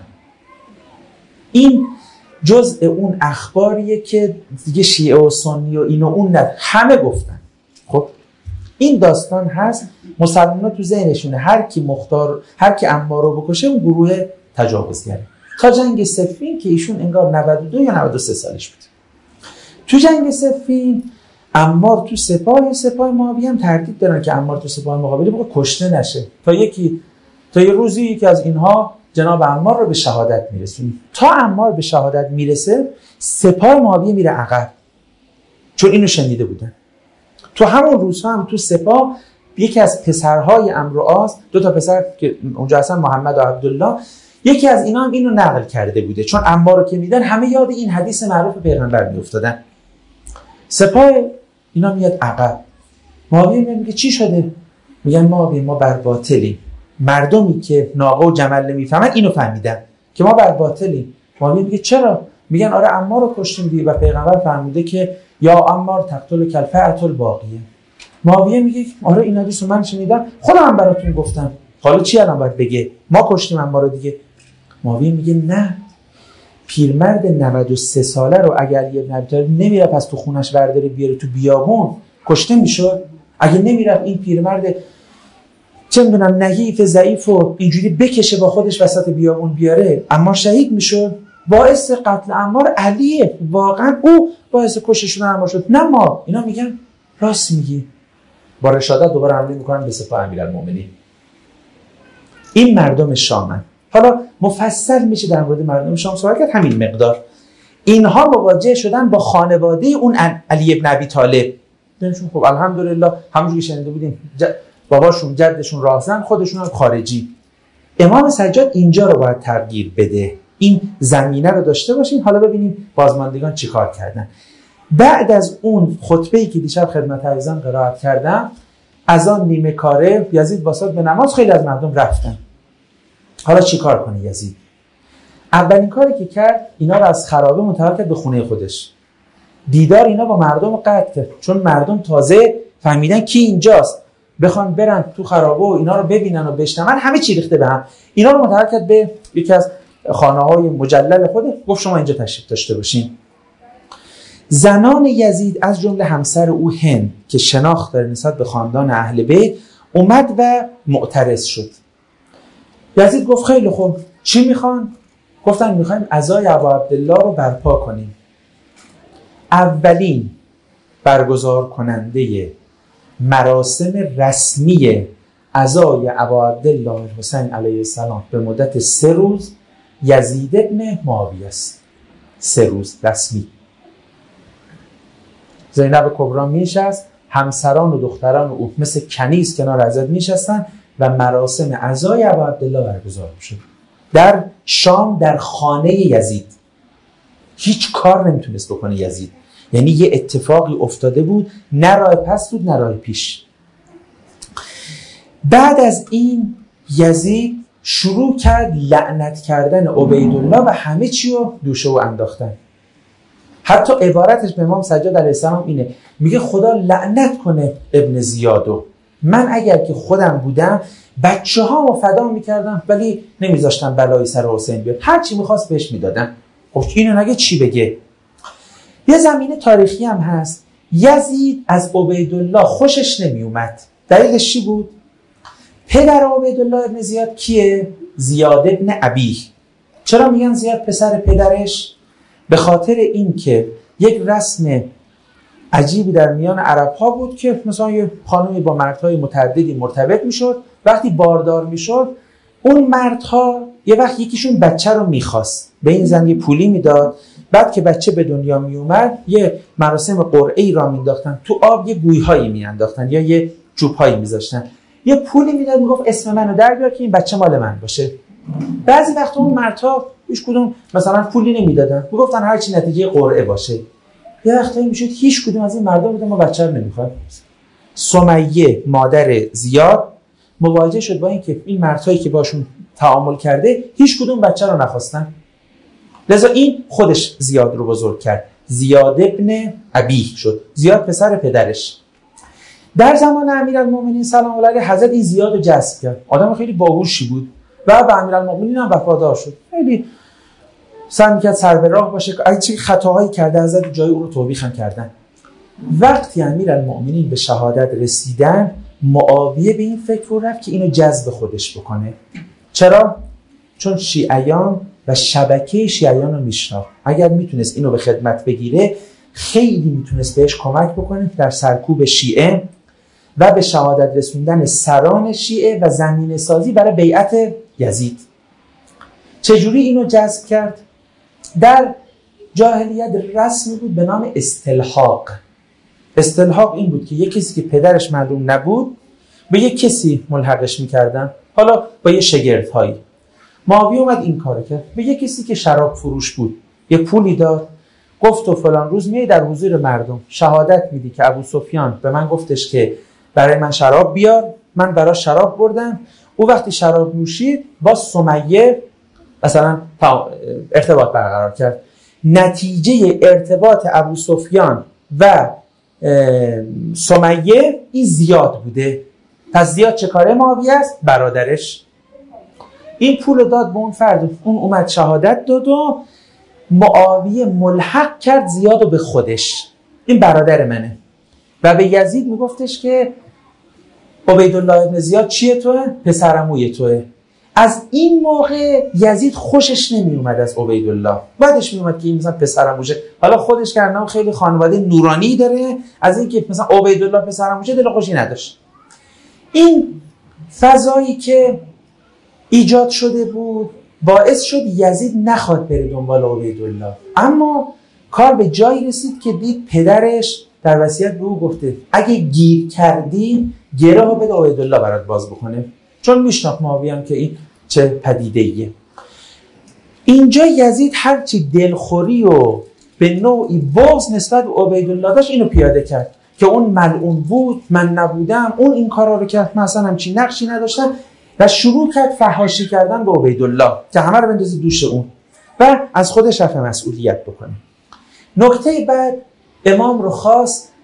این جزء اون اخباریه که دیگه شیعه و سنی و این و اون نه همه گفتن. خب این داستان هست، مسلمان‌ها تو ذهنشونه هر کی عمار رو بکشه اون گروه تجاوزگره. تا جنگ صفین که ایشون انگار 92 یا 93 سالش بود. تو جنگ صفین عمار تو سپاه معاویه هم تردید دارن که عمار تو سپاه مقابلی بگه کشته نشه. تا یه روزی یکی از اینها جناب عمار رو به شهادت میرسونه. تا عمار به شهادت میرسه سپاه معاویه میره عقب، چون اینو شنیده بودن. تو همون روزها هم تو سپاه یکی از پسرهای عمرو عاص، 2 تا پسر که اونجا هستن محمد و عبدالله، یکی از اینا هم اینو نقل کرده بوده، چون عمار رو که میدن همه یاد این حدیث معروف پیغمبر میافتادن. سپاه اینا میاد عقب. معاویه میگه چی شده؟ میگن معاویه ما بر باطلیم. مردمی که ناقه و جمل نمیفهمن اینو فهمیدن که ما بر باطلیم. معاویه میگه چرا؟ میگن آره عمار رو کشتیم دیگه و پیغمبر فرموده که یا عمار تقتل کالفئة الباغیه. معاویه میگه آره این حدیث رو من شنیدم، خودم براتون گفتم، حالا چی الان باید بگه؟ ما کشتیم عمار رو دیگه. معاویه میگه نه، پیرمرد 93 ساله رو اگر علی بن ابی طالب نمیره پس تو خونش برداره بیاره تو بیابون کشته میشد. اگه نمیره این پیرمرد چه میدونم نحیف ضعیف و اینجوری بکشه با خودش وسط بیابون بیاره، عمار شهید میشد. باعث قتل عمار علیه، واقعا او باعث کششون عمار شد نه ما. اینا میگن راست میگی. با رشادت دوباره حمله میکنن به سپاه امیرالمومنین. این مردم شامن. حالا مفصل میشه در مورد مردم شام صحبت کرد. همین مقدار اینها مواجه شدن با خانواده اون علی بن ابی طالب. ببینشون خب الحمدلله همونجوری شنیده بودیم باباشون جدشون راهزن، خودشون هم خارجی. امام سجاد اینجا رو باید تغییر بده، این زمینه رو داشته باشین. حالا ببینیم بازماندگان چیکار کردن. بعد از اون خطبه‌ای که دیشب خدمت عزیزان قرائت کردم، از آن نیمه کاره یزید واسط به نماز، خیلی از مردم رفتن. حالا چیکار کنه یزید؟ اولین کاری که کرد اینا رو از خرابه منتقل کرد به خونه خودش. دیدار اینا با مردم قطع کرد، چون مردم تازه فهمیدن کی اینجاست. بخوان برن تو خرابه و اینا رو ببینن و بشنون، همه چی ریخته به هم. اینا رو منتقل کرد به یکی از خانه‌های مجلل خود، گفت شما اینجا تشریف داشته باشین. زنان یزید از جمله همسر او هند که شناخت داره نسبت به خاندان اهل بیت اومد و معترض شد. یزید گفت خیلی خوب، چی میخوان؟ گفتن میخوایم عزای ابا عبدالله رو برپا کنیم. اولین برگزار کننده مراسم رسمی عزای ابا عبدالله الحسین علیه السلام به مدت 3 روز یزید ابن معاویه است. 3 روز رسمی. زینب کبرا میشست، همسران و دختران او مثل کنیز کنار حضرت میشستن و مراسم عزای ابا عبدالله برگزار میشد در شام، در خانه یزید. هیچ کار نمیتونست بکنه یزید، یعنی یه اتفاقی افتاده بود، نه راه پس بود نه راه پیش. بعد از این یزید شروع کرد لعنت کردن عبیدالله و همه چی رو دوشه و انداختن. حتی عبارتش به امام سجاد علیه السلام اینه، میگه خدا لعنت کنه ابن زیادو، من اگر که خودم بودم بچه ها رو فدا میکردم ولی نمیذاشتم بلایی سر حسین بیاد، هر چی میخواست بهش میدادم. خب اینو نگه چی بگه؟ یه زمینه تاریخی هم هست، یزید از عبیدالله خوشش نمیومد. دلیلش چی بود؟ پدر عبیدالله ابن زیاد کیه؟ زیاد ابن ابیه. چرا میگن زیاد پسر پدرش؟ به خاطر این که یک رسم عجیبی در میان عرب ها بود که مثلا یه خانومی با مردهای متعددی مرتبط میشد، وقتی باردار میشد اون مردها یه وقت یکیشون بچه رو میخواست، به این زن یه پولی میداد، بعد که بچه به دنیا میومد یه مراسم قرعه‌ای را مینداختن، تو آب یه گویهایی میانداختن یا یه چوبهایی میذاشتن، یه پولی میداد، میگفت اسم منو در بیار که این بچه مال من باشه. بعضی وقت اون مردها هیچ کدوم مثلا پولی نمیدادن، میگفتن هر چی نتیجه قرعه باشه. یه وقتایی میشد هیچ کدوم از این مردم بودن ما بچه رو نمیخوایم. سمیه مادر زیاد مواجه شد با اینکه این مردهایی که باشون تعامل کرده هیچ کدوم بچه رو نخواستن، لذا این خودش زیاد رو بزرگ کرد، زیاد ابن ابیه شد، زیاد پسر پدرش. در زمان امیرالمومنین سلام الله علیه حضرت این زیاد رو جذب کرد، آدم خیلی باهوشی بود و به امیرالمومنین هم وفادار شد، خیلی سعی می‌کرد سر به راه باشه، اگه چه خطاهایی کرده حضرت جای او رو توبیخ هم کردن. وقتی امیرالمومنین به شهادت رسیدن، معاویه به این فکر رو رفت که اینو جذب خودش بکنه. چرا؟ چون شیعیان و شبکه شیعیان رو میشناخت، اگر میتونست اینو به خدمت بگیره خیلی میتونست بهش کمک بکنه در سرکوب شیعه و به شهادت رسوندن سران شیعه و زمینه سازی برای بیعت یزید. چجوری اینو جذب کرد؟ در جاهلیت رسمی بود به نام استلحاق. استلحاق این بود که یک کسی که پدرش معلوم نبود به یک کسی ملحقش میکردن، حالا با یه شگردهایی. معاویه اومد این کارو کرد، به یک کسی که شراب فروش بود یه پولی داد، گفت و فلان روز میای در حضور مردم شهادت میدی که ابو سفیان به من گفتش که برای من شراب بیار، من برای شراب بردم، او وقتی شراب نوشید با سمیه مثلا ارتباط برقرار کرد. نتیجه ارتباط ابو سفیان و سمیه این زیاد بوده. پس زیاد چه کاره معاویه است؟ برادرش. این پول داد به اون فرد، اون اومد شهادت داد و معاویه ملحق کرد زیاد رو به خودش، این برادر منه، و به یزید میگفتش که عبیدالله ابن زیاد چیه توه؟ پسرعموی توه. از این موقع یزید خوشش نمی اومد از عبیدالله، بعدش می اومد که این مثلا پسرعموشه، حالا خودش کردنم خیلی خانواده نورانی داره، از این که مثلا عبیدالله پسرعموشه دل خوشی نداشت. این فضایی که ایجاد شده بود باعث شد یزید نخواد بره دنبال عبیدالله، اما کار به جایی رسید که دید پدرش در وصیت به او گفته اگه گیر کردی گره ها بده عبیدالله برات باز بکنه، چون میشناخت معاویه هم که این چه پدیده ایه. اینجا یزید هرچی دلخوری و به نوعی بغض نسبت به عبیدالله داشت اینو پیاده کرد که اون ملعون بود، من نبودم، اون این کارا رو کرد، من اصلا همچین نقشی نداشتم، و شروع کرد فحاشی کردن به عبیدالله که همه رو بندازه دوش اون و از خودش رفع مسئولیت بکنه. نکته بعد امام رو خواست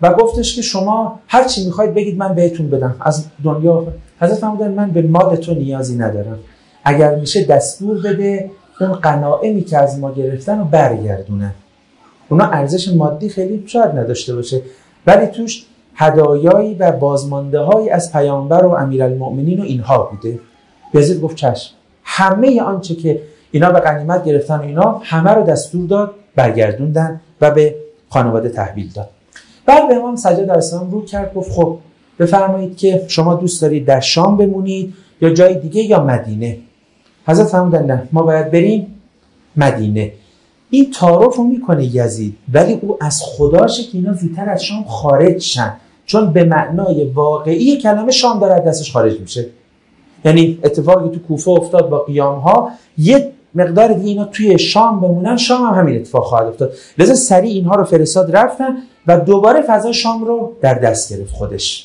و گفتش که شما هر چی میخواید بگید من بهتون بدم از دنیا. حضرت فرمودن من به مال تو نیازی ندارم، اگر میشه دستور بده اون غنایمی که از ما گرفتن رو برگردونن. اونا ارزش مادی خیلی شاید نداشته باشه، ولی توش هدایایی و بازمانده‌هایی از پیامبر و امیرالمؤمنین و اینها بوده. یزید گفت چشم. همه آنچه که اینا به غنیمت گرفتن و اینا همه رو دستور داد برگردوندن و به خانواده تحویل داد. بعد به امام سجاد علیه السلام رو کرد، گفت خب بفرمایید که شما دوست دارید در شام بمونید یا جای دیگه یا مدینه؟ حضرت فرمودن نه، ما باید بریم مدینه. این تعارف رو میکنه یزید، ولی او از خداشه که اینا زودتر از شام خارج شن، چون به معنای واقعی کلمه شام داره دستش خارج میشه. یعنی اتفاقی تو کوفه افتاد با قیامها، یه مقدار دیگه اینا توی شام بمونن، شام هم همین اتفاق خواهد افتاد. لذا سریع اینها رو فرستاد رفتن و دوباره فضا شام رو در دست گرفت خودش.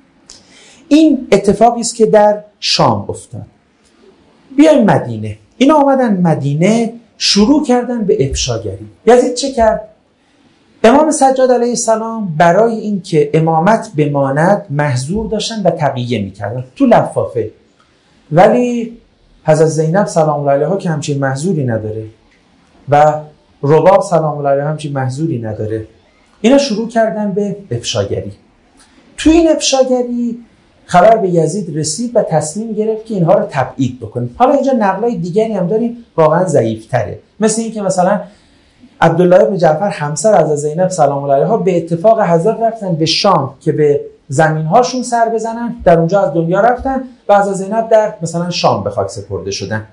این اتفاقی است که در شام افتاد. بیایم مدینه. اینا آمدن مدینه، شروع کردن به افشاگری. یزید چه کرد؟ امام سجاد علیه السلام برای اینکه امامت بماند محظور داشتن و تقیه میکردن تو لفافه، ولی حضرت زینب سلام الله علیها که همچین محظوری نداره و رباب سلام الله علیها همچین محظوری نداره. اینا شروع کردن به افشاگری. تو این افشاگری خبر به یزید رسید و تصمیم گرفت که اینها رو تبعید بکنه. حالا اینجا نقلای دیگری هم داریم واقعا ضعیف‌تره، مثل این که مثلا عبدالله ابن جعفر همسر حضرت زینب سلام الله علیها به اتفاق حضرت رفتن به شام که به زمین‌هاشون سر بزنن، در اونجا از دنیا رفتن و حضرت زینب در مثلا شام به خاک سپرده شدن.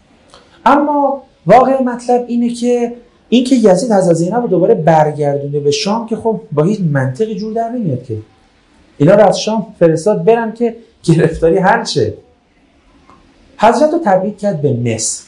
اما واقع مطلب اینه که اینکه یزید حضرت زینب رو دوباره برگردونه به شام که خب با هیچ منطقی جور در نمیاد که اینا رو از شام فرستاد برن که گرفتاری حل شه. حضرت رو تبعید کرد به مصر.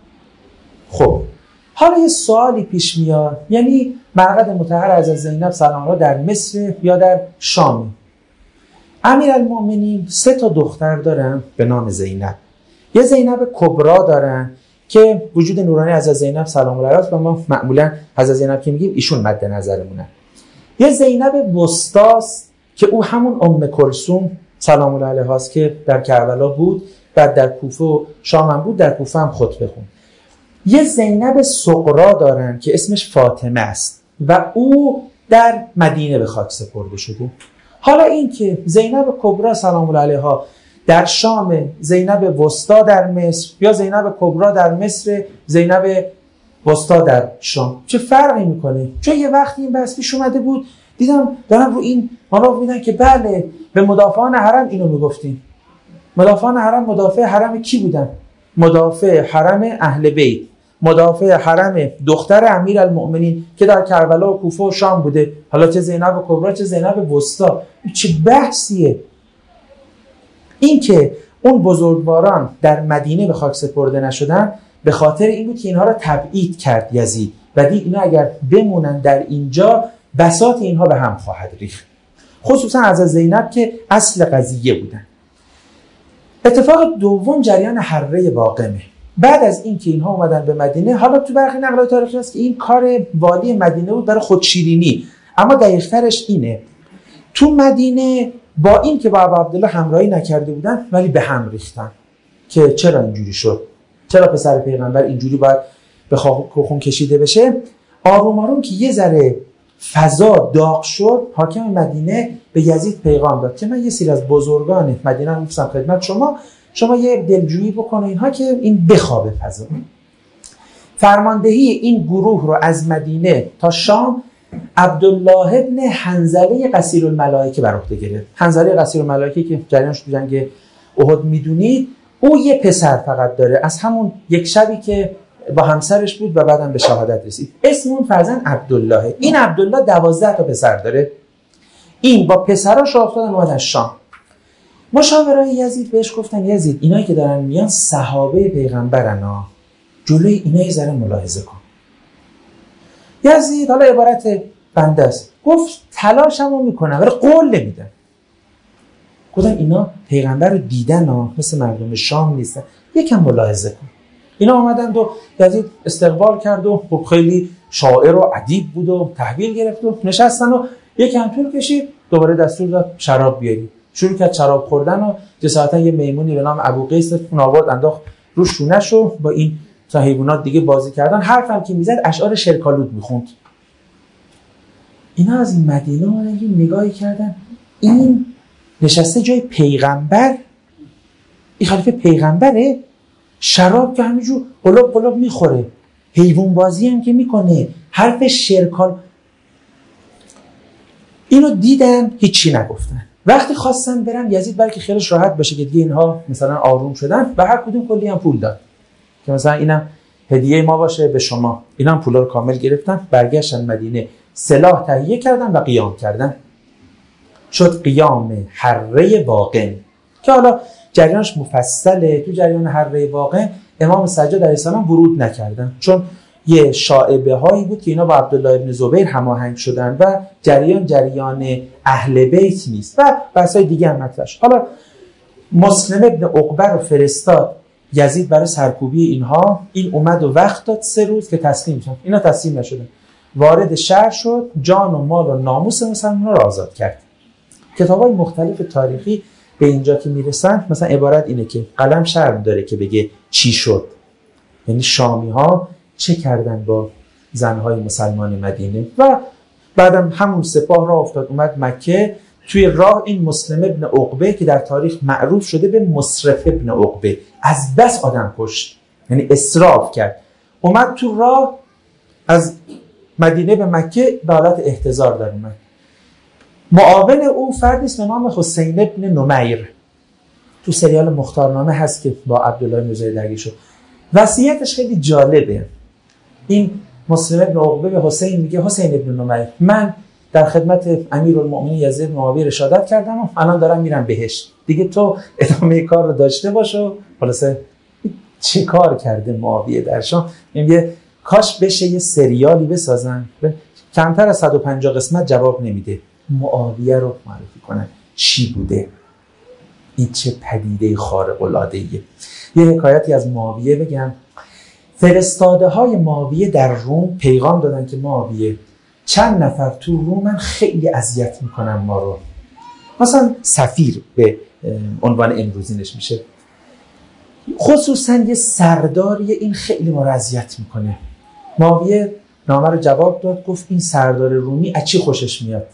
خب حالا یه سوالی پیش میاد، یعنی مرقد مطهر از زینب سلام الله در مصر یا در شام؟ امیرالمؤمنین 3 دختر دارن به نام زینب. یه زینب کبرا دارن که وجود نورانی از زینب سلام الله علیها و ما معمولا از زینب که میگیم ایشون مد نظرمونه. یه زینب وسطاست که او همون ام کلثوم سلام الله علیها است که در کربلا بود، بعد در کوفه و شام هم بود، در کوفه هم خطبه خوند. یه زینب صغرا دارن که اسمش فاطمه است و او در مدینه به خاک سپرده شده. حالا این که زینب کبرا سلام الله علیها در شام، زینب وسطا در مصر، یا زینب کبرا در مصر، زینب وسطا در شام، چه فرقی میکنه؟ چون یه وقتی این بحث پیش اومده بود، دیدم دارن رو این مانور میدن که بله به مدافعان حرم اینو میگفتیم. مدافعان حرم مدافع حرم کی بودن؟ مدافع حرم اهل بیت، مدافع حرم دختر امیرالمؤمنین که در کربلا و کوفه و شام بوده. حالا چه زینب کبرا چه زینب وسطا، چه بحثیه؟ این که اون بزرگواران در مدینه به خاک سپرده نشدن به خاطر این بود که اینها را تبعید کرد یزید و دید اینا اگر بمونن در اینجا بساط اینها به هم خواهد ریخت، خصوصا از زینب که اصل قضیه بودن. اتفاق دوم جریان حره واقمه. بعد از این که اینها اومدن به مدینه، حالا تو برخی نقل‌های تاریخی هست که این کار والی مدینه بود برای خودشیرینی، اما دقیق‌ترش اینه تو مدینه با این که با ابو عبدالله همراهی نکرده بودن ولی به هم ریختن که چرا اینجوری شد، چرا پسر پیغمبر اینجوری باید به خون کشیده بشه. آروم آروم که یه ذره فضا داغ شد، حاکم مدینه به یزید پیغام داد که من یه سری از بزرگان مدینه رو میفرستم خدمت شما یه دلجویی بکنه اینها که این بخوابه فضا. فرماندهی این گروه رو از مدینه تا شام عبدالله ابن حنظله قصیرالملائکه بر عهده گرفت. حنظله قصیرالملائکه که جریانش تو جنگ احد میدونید، او یه پسر فقط داره از همون یک شبی که با همسرش بود و بعدم به شهادت رسید. اسم اون فرزند عبدالله. این عبدالله 12 تا پسر داره. این با پسراش افتادن اومدن شام. مشاورای یزید بهش گفتن یزید اینایی که دارن میان صحابه پیغمبرن ها، جلوی اینا یه ذره ملاحظه کن. یزید حالا عبارت بنده است، گفت تلاشمو میکنم ولی قول نمیدم. گفتن اینا پیغمبر رو دیدن ها، مثل مردم شام نیستن، یکم ملاحظه کن. اینا آمدند و یزید استقبال کرد و خیلی شاعر و ادیب بود و تحویل گرفت و نشستن و یکم طول کشید، دوباره دستور داد شراب بیاری. شروع کرد شراب خوردن و جسارتا یه میمونی به نام ابو قیس اون آورد انداخت رو شونه‌شو، با این تا حیوانات دیگه بازی کردن. حرفم که میزد اشعار شرکالود میخوند. اینا از این مدینه اومدن یه نگاهی کردن، این نشسته جای پیغمبر، این خلیفه پیغمبره، شراب که همینجور قلوب قلوب میخوره، حیوان بازی هم که میکنه، حرف شرکال. اینو دیدن هیچی نگفتن. وقتی خواستن برن یزید برای که خیالش راحت باشه که دیگه اینها مثلا آروم شدن، و هر کدوم کلی هم پول داد که مثلا اینم هدیه ما باشه به شما. اینا هم پولا رو کامل گرفتن، برگشتن مدینه، سلاح تهیه کردن و قیام کردن. شد قیام حره واقع که حالا جریانش مفصله. تو جریان حره واقع امام سجاد علیه السلام ورود نکردن، چون یه شائبه هایی بود که اینا با عبدالله ابن زبیر هماهنگ شدن و جریان اهل بیت نیست و بحثای دیگه هم مطرح شد. حالا مسلم ابن عقبه رو فرستاد یزید برای سرکوبی اینها. این اومد و وقت داد 3 روز که تسلیم شدن. اینا تسلیم نشدن، وارد شهر شد، جان و مال و ناموس مسلمان‌ها رو آزاد کرد. کتاب‌های مختلف تاریخی به اینجا که میرسن مثلا عبارت اینه که قلم شرم داره که بگه چی شد، یعنی شامی‌ها چه کردن با زنهای مسلمان مدینه. و بعدم همون سپاه را افتاد اومد مکه. توی راه این مسلم ابن عقبه که در تاریخ معروف شده به مسرف ابن عقبه، از بس آدم کشت، یعنی اسراف کرد، اومد تو راه از مدینه به مکه به حالت احتضار در اومد. معاون او فردی است به نام حسین ابن نمیر، تو سریال مختارنامه هست که با عبدالله بن زبیر درگیر شد. وصیتش خیلی جالبه. این مسلم ابن عقبه به حسین میگه حسین ابن نمیر، من در خدمت امیرالمؤمنین یزید بن معاویه رشادت کردم و الان دارم میرم بهشت، دیگه تو ادامه کار رو داشته باش. و خلاصه چه کار کرده معاویه در شام. میگه کاش بشه یه سریالی بسازن، کمتر از 150 قسمت جواب نمیده، معاویه رو معرفی کنن چی بوده، این چه پدیده خارق العاده‌ایه. یه حکایتی از معاویه بگم. فرستاده های معاویه در روم پیغام دادن که معاویه چند نفر تو رومن خیلی اذیت میکنن ما رو، مثلا سفیر به عنوان امروزینش میشه، خصوصا یه سرداری این خیلی ما رو اذیت میکنه. معاویه نامه رو جواب داد، گفت این سردار رومی از چی خوشش میاد؟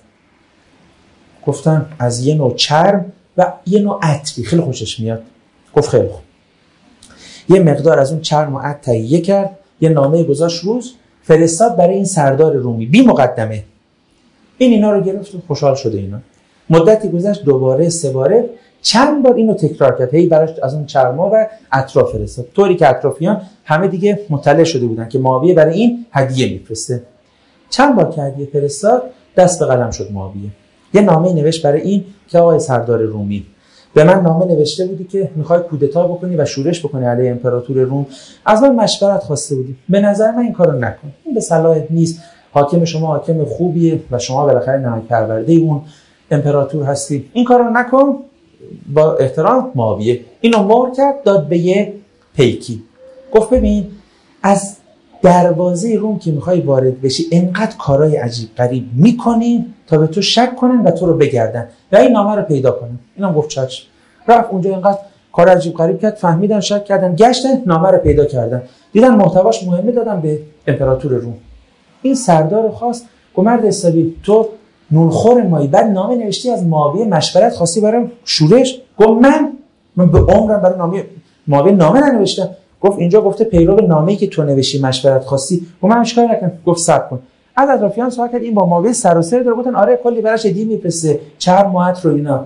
گفتن از یه نوع چرم و یه نوع عطری خیلی خوشش میاد. گفت خیلی خوب. یه مقدار از اون چرم و عطر تهیه کرد، یه نامه گذاشت روز، فرستاد برای این سردار رومی بی مقدمه. اینا رو گرفت و خوشحال شده. اینا مدتی گذشت، دوباره 3 باره، چند بار اینو تکرار کرد، هی براش از اون چرما و عطر فرستاد، طوری که اطرافیان همه دیگه مطلع شده بودن که معاویه برای این هدیه میفرسته. چند بار که هدیه فرستاد، دست به قلم شد معاویه. یه نامه نوشت برای این که آقای سردار رومی، به من نامه نوشته بودی که میخوای کودتا بکنی و شورش بکنی علیه امپراتور روم، از من مشورت خواسته بودی، به نظر من این کارو نکن، این به صلاحت نیست، حاکم شما حاکم خوبیه و شما بالاخره نهایی پرورده اون امپراتور هستی، این کارو نکن. با احترام معاویه اینو مهر کرد، داد به یه پیکی، گفت ببین از دروازه روم که میخوای وارد بشی انقدر کارهای عجیب غریب میکنی تا به تو شک کنن و تو رو بگردن و این نامه رو پیدا کنن. اینم گفت چشم. رفت اونجا انقدر کار عجیب غریب کرد، فهمیدن، شک کردن، گشتن، نامه رو پیدا کردن، دیدن محتواش مهمه، دادن به امپراتور روم. این سردار خواست، گفت مرد حسابی تو نونخور مایی، بعد نامه نوشتی از معاویه مشورت خواستی برای شورش؟ گفت من به عمرم برای نامه معاویه نامه ننوشتم. گفت اینجا گفته پیرو نامه‌ای که تو نوشتی مشورت خواستی. گفت من اشکال نکنم. گفت صبر کن. از اطرافیان سوال کرد این با معاویه سر و سر داره؟ گفتن آره کلی براش هدیه میفرسته، چرم موات رو اینا.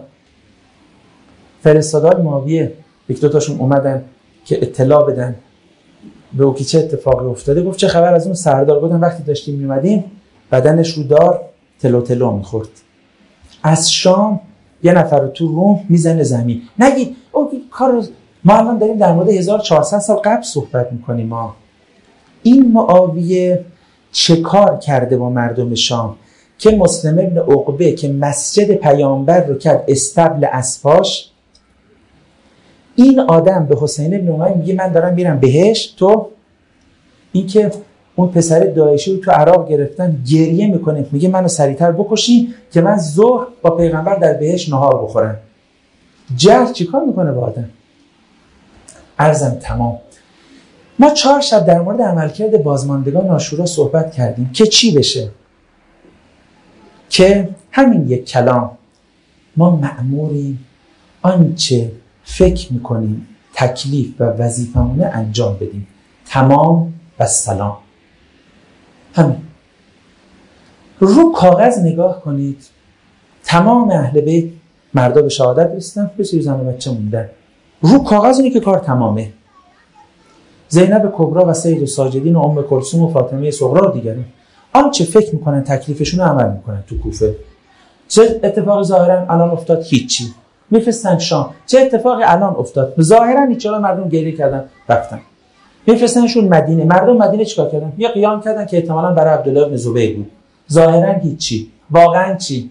فرستادار معاویه یک دو تاشون اومدن که اطلاع بدن به او که چه اتفاقی افتاده. گفت چه خبر از اون سردار؟ گفتن وقتی داشتیم میومدیم بدنش رو دار تلو تلو میخورد. از شام یه نفر رو تو روم میزنه زمین. نگید او کار ما الان داریم در مورد 1400 سال قبل صحبت میکنیم. ما این معاویه چه کار کرده با مردم شام که مسلم ابن عقبه که مسجد پیامبر رو کرد استبل اسفاش، این آدم به حسین ابن عمر میگه من دارم میرم بهشت، تو این که اون پسر داعشی رو تو عراق گرفتن، گریه میکنه میگه منو سریعتر بکشی که من ظهر با پیغمبر در بهشت نهار بخورم. جهل چیکار میکنه با آدم؟ عرضم تمام. ما 4 شب در مورد عملکرد بازماندگان عاشورا صحبت کردیم که چی بشه؟ که همین یک کلام ما مأموریم آنچه فکر میکنیم تکلیف و وظیفمونه انجام بدیم. تمام و سلام. همین. رو کاغذ نگاه کنید، تمام اهل بیت مردا به شهادت رسیدن، بسیار زن و بچه موندن. رو کاغذ اینه که کار تمامه. زینب کبرا و سید الساجدین و ام کلثوم و فاطمه صغرا و دیگران آنچه فکر میکنن تکلیفشون رو عمل میکنن تو کوفه. چه اتفاقی ظاهرا الان افتاد؟ هیچی. میفرستن شام. چه اتفاقی الان افتاد؟ ظاهرا هیچ، مردم گریه کردن رفتن. میفرستنشون مدینه. مردم مدینه چیکار کردن؟ یه قیام کردن که احتمالاً برای عبدالله بن زبیر بود. ظاهرا هیچی. واقعا چی؟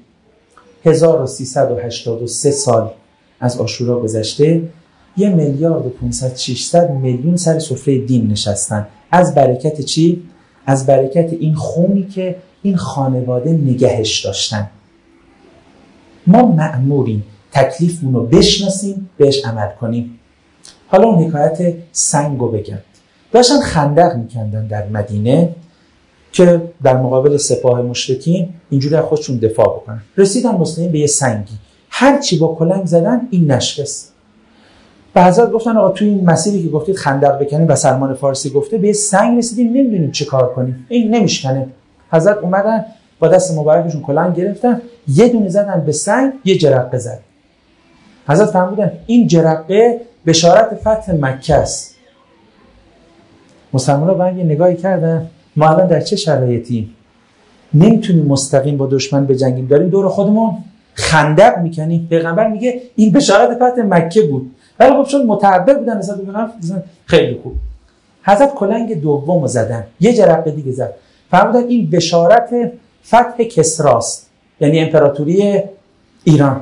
1383 سال از عاشورا گذشته، 1,500,000,000 سر سفره دین نشستن. از برکت چی؟ از برکت این خونی که این خانواده نگهش داشتن. ما مأموریم تکلیفمون رو بشناسیم، بهش عمل کنیم. حالا اون حکایت سنگ رو بگم. داشتن خندق میکندن در مدینه که در مقابل سپاه مشرکین اینجوری از خودشون دفاع بکنن. رسیدن مسلمین به یه سنگی، هر چی با کلنگ زدن این نشکست. به حضرت گفتن آقا توی این مسیری که گفتید خندق بکنیم و سلمان فارسی گفته به یه سنگ رسیدیم، نمیدونیم چه کار کنیم، این نمیشکنه. حضرت اومدن با دست مبارکشون کلنگ گرفتن، یه دونه زدن به سنگ، یه جرقه زد. حضرت فرمودن این جرقه بشارت فتح مکه است. مسلمان‌ها با هم یه نگاهی کردن، ما الان در چه شرایطیم؟ نمیتونیم مستقیم با دشمن بجنگیم، داریم دور خودمون خندق میکنیم. پیغمبر میگه این بشارت فتح مکه بود، ولی خب چون متعبد بودن نسبت به پیغمبر خیلی خوب. حضرت کلنگ دومو زدن، یه جرقه دیگه زد، فرمودن این بشارت فتح کسراست، یعنی امپراتوری ایران.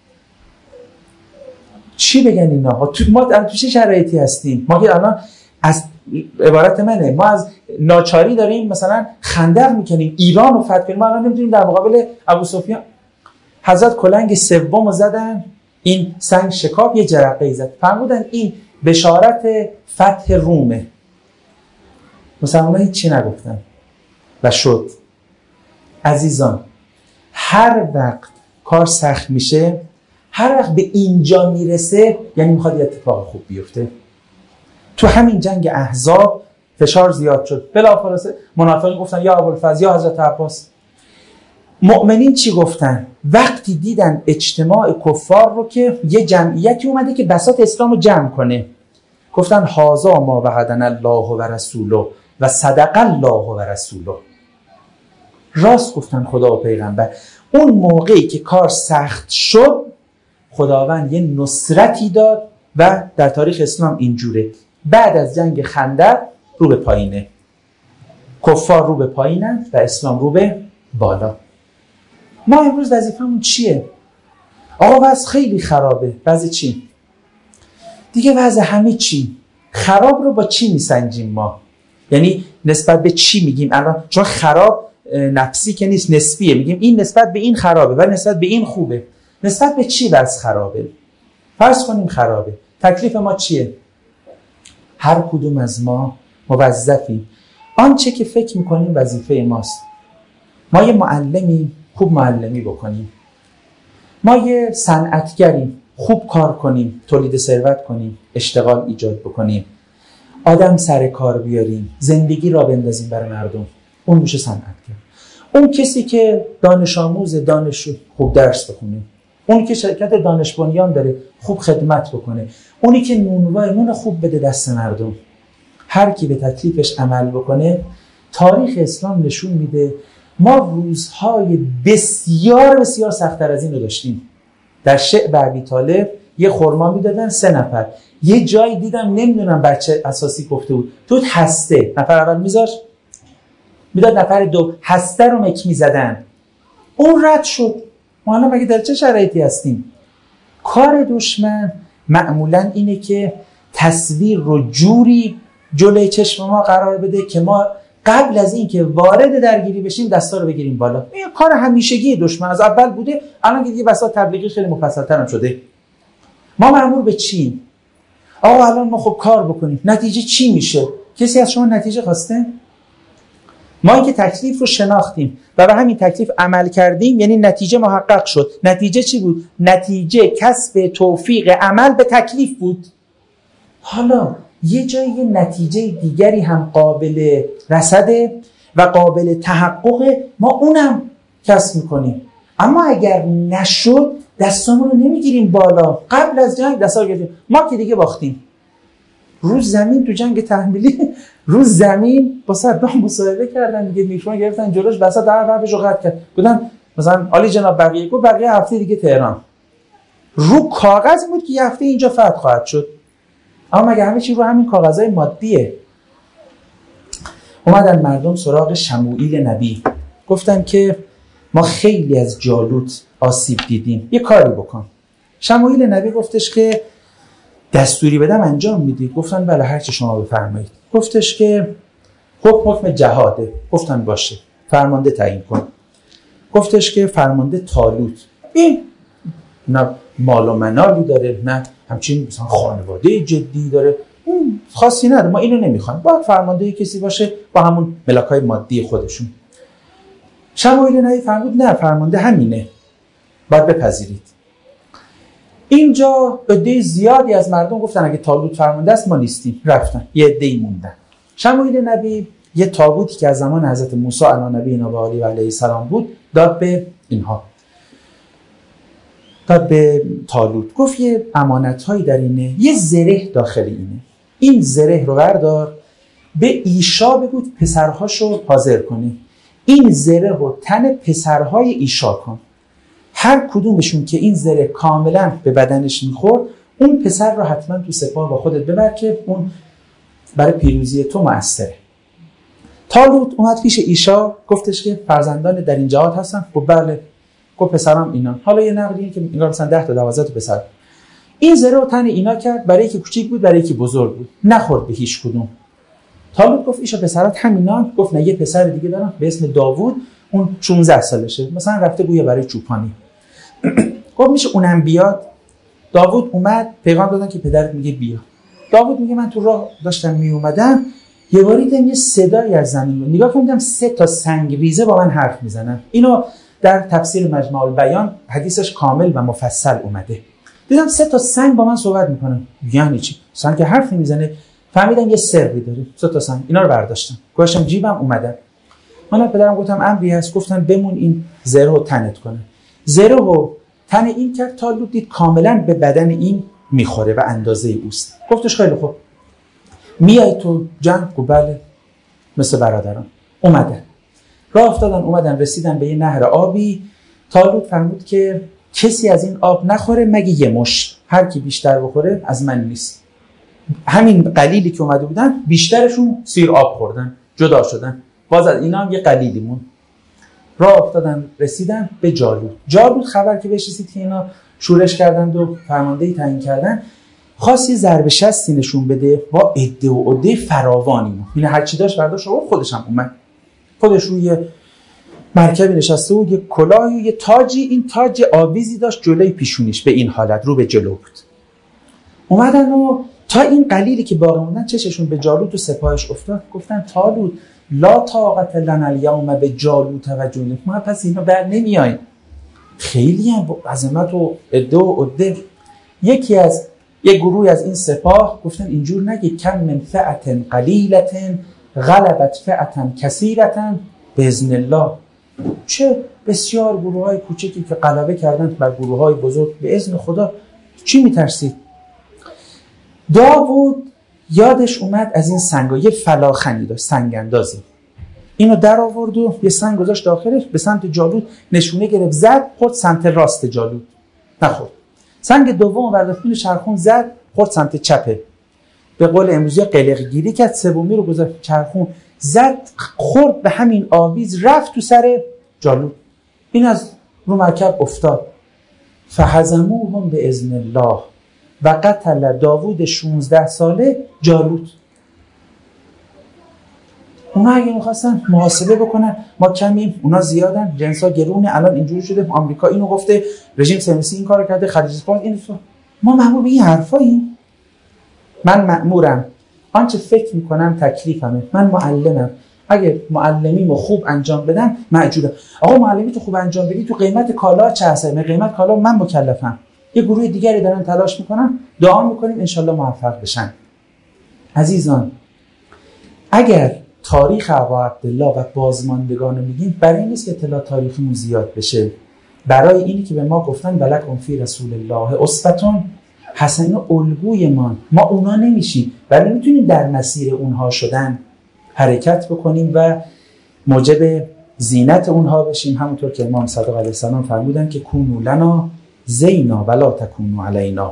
چی بگن اینا؟ ما تو چه شرایطی هستیم؟ ما که الان از عبارت منه، ما از ناچاری داریم مثلا خندق میکنیم ایران رو فتح کنیم، ما الان نمیتونیم در مقابل ابوسفیان. حضرت کلنگ سومو زدن، این سنگ شکاف، یه جرقه زد، فرمودن این بشارت فتح رومه. مسلمان‌ها هیچی نگفتن و شد. عزیزان، هر وقت کار سخت میشه، هر وقت به اینجا میرسه، یعنی میخواد یه اتفاق خوب بیفته. تو همین جنگ احزاب فشار زیاد شد، بلافاصله منافقین گفتن یا ابوالفضل یا حضرت عباس. مؤمنین چی گفتن؟ وقتی دیدن اجتماع کفار رو که یه جمعیتی اومده که بساط اسلام رو جمع کنه، گفتن هذا ما وعدنا الله و رسوله و صدق الله و رسوله. راست گفتن خدا و پیغمبر. اون موقعی که کار سخت شد، خداوند یه نصرتی داد و در تاریخ اسلام اینجوره. بعد از جنگ خندق رو به پایینه، کفار رو به پایینن و اسلام رو به بالا. ما امروز وظیفمون چیه؟ آقا وضع خیلی خرابه. وضع چی؟ دیگه وضع همه چی خراب رو با چی میسنجیم ما؟ یعنی نسبت به چی میگیم الان؟ چون خراب نفسی که نیست، نسبیه. میگیم این نسبت به این خرابه و نسبت به این خوبه. نسبت به چی وضع خرابه؟ فرض کنیم خرابه. تکلیف ما چیه؟ هر کدوم از ما موظفیم آنچه که فکر میکنیم وظیفه ماست. ما یه معلمی خوب معلمی بکنیم، ما یه صنعتگریم خوب کار کنیم، تولید ثروت کنیم، اشتغال ایجاد بکنیم، آدم سر کار بیاریم، زندگی را بندازیم برای مردم. اون میشه صنعتگر. اون کسی که دانش آموز، دانشجو خوب درس بخونه، اونی که شرکت دانش بنیان داره خوب خدمت بکنه، اونی که نون خوب بده دست مردم. هر کی به تکلیفش عمل بکنه، تاریخ اسلام نشون میده ما روزهای بسیار بسیار سخت‌تر از این رو داشتیم. در شعب ابی طالب یه خرما میدادن 3 نفر. یه جایی دیدم نمیدونم بچه اساسی گفته بود تو هسته، نفر اول میذاش میداد، نفر دو هسته رو مک میزدن، اون رد شد. ما الان مگه در چه شرایطی هستیم؟ کار دشمن معمولا اینه که تصویر رو جوری جلوی چشم ما قرار بده که ما قبل از این که وارد درگیری بشیم دستا رو بگیریم بالا. این کار همیشگی دشمن از اول بوده، الان که دیگه بساط تبلیغی خیلی مفصل‌تر هم شده. ما مأمور به چی؟ آقا الان ما خب کار بکنیم، نتیجه چی میشه؟ کسی از شما نتیجه خواسته؟ ما اینکه تکلیف رو شناختیم و به همین تکلیف عمل کردیم، یعنی نتیجه محقق شد. نتیجه چی بود؟ نتیجه کسب توفیق عمل به تکلیف بود. حالا یه جایی یه نتیجه دیگری هم قابل رصده و قابل تحقق، ما اونم کسب میکنیم. اما اگر نشد دستامون رو نمیگیریم بالا. قبل از جنگ دستا رو گرفتیم، ما که دیگه باختیم. روز زمین تو جنگ تحمیلی روز زمین با صدام مصاحبه کردن دیگه، میکروفون گرفتن جلوش، وسط در حرفش رو قطع کرد. گفتن مثلا عالی جناب بقیه گفت بقیه هفته دیگه تهران. رو کاغذ بود که یه هفته اینجا فتح خواهد شد. اما مگه همه چی رو همین کاغذهای مادیه؟ اومدن مردم سراغ شموئیل نبی، گفتن که ما خیلی از جالوت آسیب دیدیم، یه کاری بکن. شموئیل نبی گفتش که دستوری بدم انجام میدید؟ گفتن بله هر چی شما بفرمایید. گفتش که حکم جهاده. گفتن باشه فرمانده تعیین کن. گفتش که فرمانده طالوت، این نه مال و منالی داره نه همچین مثلا خانواده جدی داره، اون خاصی نداره، ما اینو نمیخوایم، باید فرمانده کسی باشه با همون ملاکای مادی خودشون. شموئیل نبی فرمود نه فرمانده همینه، باید بپذیرید. اینجا عده زیادی از مردم گفتن اگه طالوت فرمانده است ما نیستیم، رفتن، یه عده‌ای موندن. شموئیل نبی یه تابوتی که از زمان حضرت موسی علی نبینا و علیه السلام بود داد به اینها، داد به طالوت. گفت یه امانت‌هایی در اینه، یه زره داخل اینه، این زره رو بردار به ایشا بگو پسرهاشو حاضر کنه، این زره رو تن پسرهای ایشا کن، هر کدومشون که این زره کاملا به بدنش میخورد اون پسر رو حتما تو سپاه با خودت ببر که اون برای پیروزی تو مؤثره. طالوت اومد پیش ایشا، گفتش که فرزندان در این جهات هستن؟ گفت بله. گفت پسرام اینا. حالا یه نقلی که انگار مثلا 10 تا 12 تا پسر. این زره رو تن اینا کرد، برای اینکه کوچیک بود برای اینکه بزرگ بود، نخورد به هیچ کدوم. طالوت گفت ایشا پسرات همینا؟ گفت نه یه پسر دیگه دارم به اسم داوود، اون 16 سالشه، مثلا رفته گویا برای چوپانی. گفت میشه اونم بیاد؟ داوود اومد، پیغام دادن که پدرت میگه بیا. داوود میگه من تو راه داشتم می اومدم یه باری دیدم یه صدایی از زمین بود، نگاه کردم 3 تا سنگ ریزه با من حرف میزنن. اینو در تفسیر مجمع البیان حدیثش کامل و مفصل اومده. دیدم 3 تا سنگ با من صحبت میکنن. یعنی چی؟ سنگ حرف میزنه. فهمیدم یه سری داره. 3 تا سنگ. اینا رو برداشتم، گذاشتم جیبم، اومدم. من پدرم گفتم امری هست، گفتن بمون این زره رو تنت کنه. زره رو تن این کرد، طالوت دید کاملا به بدن این میخوره و اندازه اوست. گفتش خیلی خوب میای تو جنگ؟ گفت بله مثل برادران. اومدن راه افتادن، اومدن رسیدن به یه نهر آبی. طالوت فرمود که کسی از این آب نخوره مگه یه مشت، هر کی بیشتر بخوره از من نیست. همین قلیلی که اومده بودن بیشترشون سیر آب خوردن، جدا شدن، باز از اینا هم یه قلیلی مون. راه افتادن رسیدن به جالوت. جالوت خبر که بهش رسید که اینا شورش کردند و فرماندهی تعیین کردن، خاصی ضرب شستی نشون بده با عده و عده فراوانی. این هر چی داشت برداشت و خودش هم اومد، خودش روی مرکبی نشسته و یه کلاه و یه تاجی، این تاج آویزی داشت جلوی پیشونیش، به این حالت رو به جلو بود. اومدن و تا این قلیلی که باقی موندن چششون به جالوت و سپاهش افتاد. گفتن طالوت لا طاقت لنا الیوم به جالوت و جنود، ما پس اینا بر نمیایم. خیلی هم با عظمت و عده و عده. یک گروه از این سپاه گفتن اینجور نگید، کم من فئة قلیلة غلبت فئة کثیرة باذن الله. چه بسیار گروه‌های کوچکی که غلبه کردن بر گروه‌های بزرگ به اذن خدا. چی میترسید؟ داوود یادش اومد از این سنگا، یه فلاخنی داشت، سنگ اندازی، اینو در آورد و یه سنگ گذاشت داخلش، به سمت جالوت نشونه گرفت، زد، خورد سمت راست جالوت، نخورد. سنگ دوم برداشت اینو چرخون، زد، خورد سمت چپه، به قول امروزی قلق گیری کرد، سومی رو گذاشت چرخون، زد، خورد به همین آویز، رفت تو سر جالوت. این از رو مرکب افتاد. فهزموهم به اذن الله و قتل داوود 16 ساله جالوت. اونا اگه میخواستن محاسبه بکنن ما کمیم، اونا زیادن، جنسا گرونه، الان اینجوری شده، آمریکا اینو گفته، رژیم صهیونیستی این کارو کرده، خلیج فارس این، ما مأمور به این حرفاییم؟ من مأمورم، آنچه فکر میکنم تکلیفمه، من معلمم، اگه معلمیمو خوب انجام بدم مأجورم. آقا معلمی تو خوب انجام بدی تو قیمت کالا چه اثری؟ قیمت کالا من مکلفم، یه گروه دیگری دارن تلاش میکنن، دعا میکنیم انشالله موفق بشن. عزیزان اگر تاریخ ابا عبدالله و بازماندگان رو میگیم، برای این نیست که اطلاع تاریخیمون زیاد بشه، برای اینی که به ما گفتن ولکم فی رسول الله اسوة حسنه، الگوی ما اونا نمیشیم، ولی میتونیم در مسیر اونها شدن حرکت بکنیم و موجب زینت اونها بشیم. همونطور که امام صادق علیه السلام فرمودن که کونوا لنا زینا ولا تکونوا علینا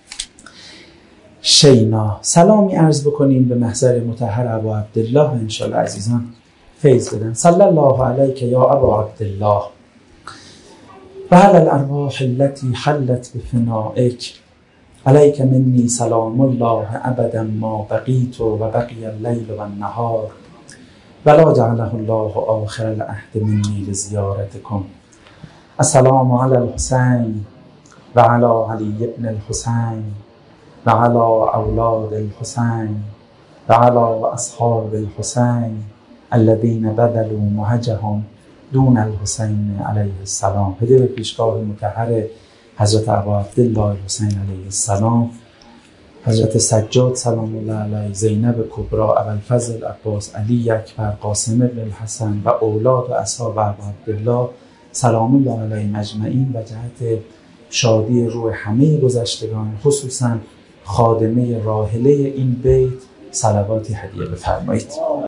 شینا. سلامی عرض بکنیم به محضر مطهر ابا عبدالله، انشاءالله عزیزان فیض بدن. صلی الله علیک یا ابا عبدالله و علی الارواح التي حلت بفنائک، علیک منی سلام الله ابدا ما بقیت و بقی اللیل و النهار ولا جعله الله آخر العهد منی لزیارتکم. السلام علی الحسین و علی علی ابن الحسین و علی اولاد الحسین و علی اصحاب الحسین الذین بذلوا مهجهم دون الحسین علیه السلام. هدیه به پیشگاه مطهر حضرت ابا عبدالله الحسین علیه السلام، حضرت سجاد سلام الله علیه، زینب کبری، ابوالفضل عباس، علی اکبر، قاسم بن الحسن و اولاد و اصحاب ابا عبدالله سلام الله علیهم اجمعین و جهت شادی روح همه گذشتگان، خصوصا خادمه راحله این بیت صلواتی هدیه بفرمایید.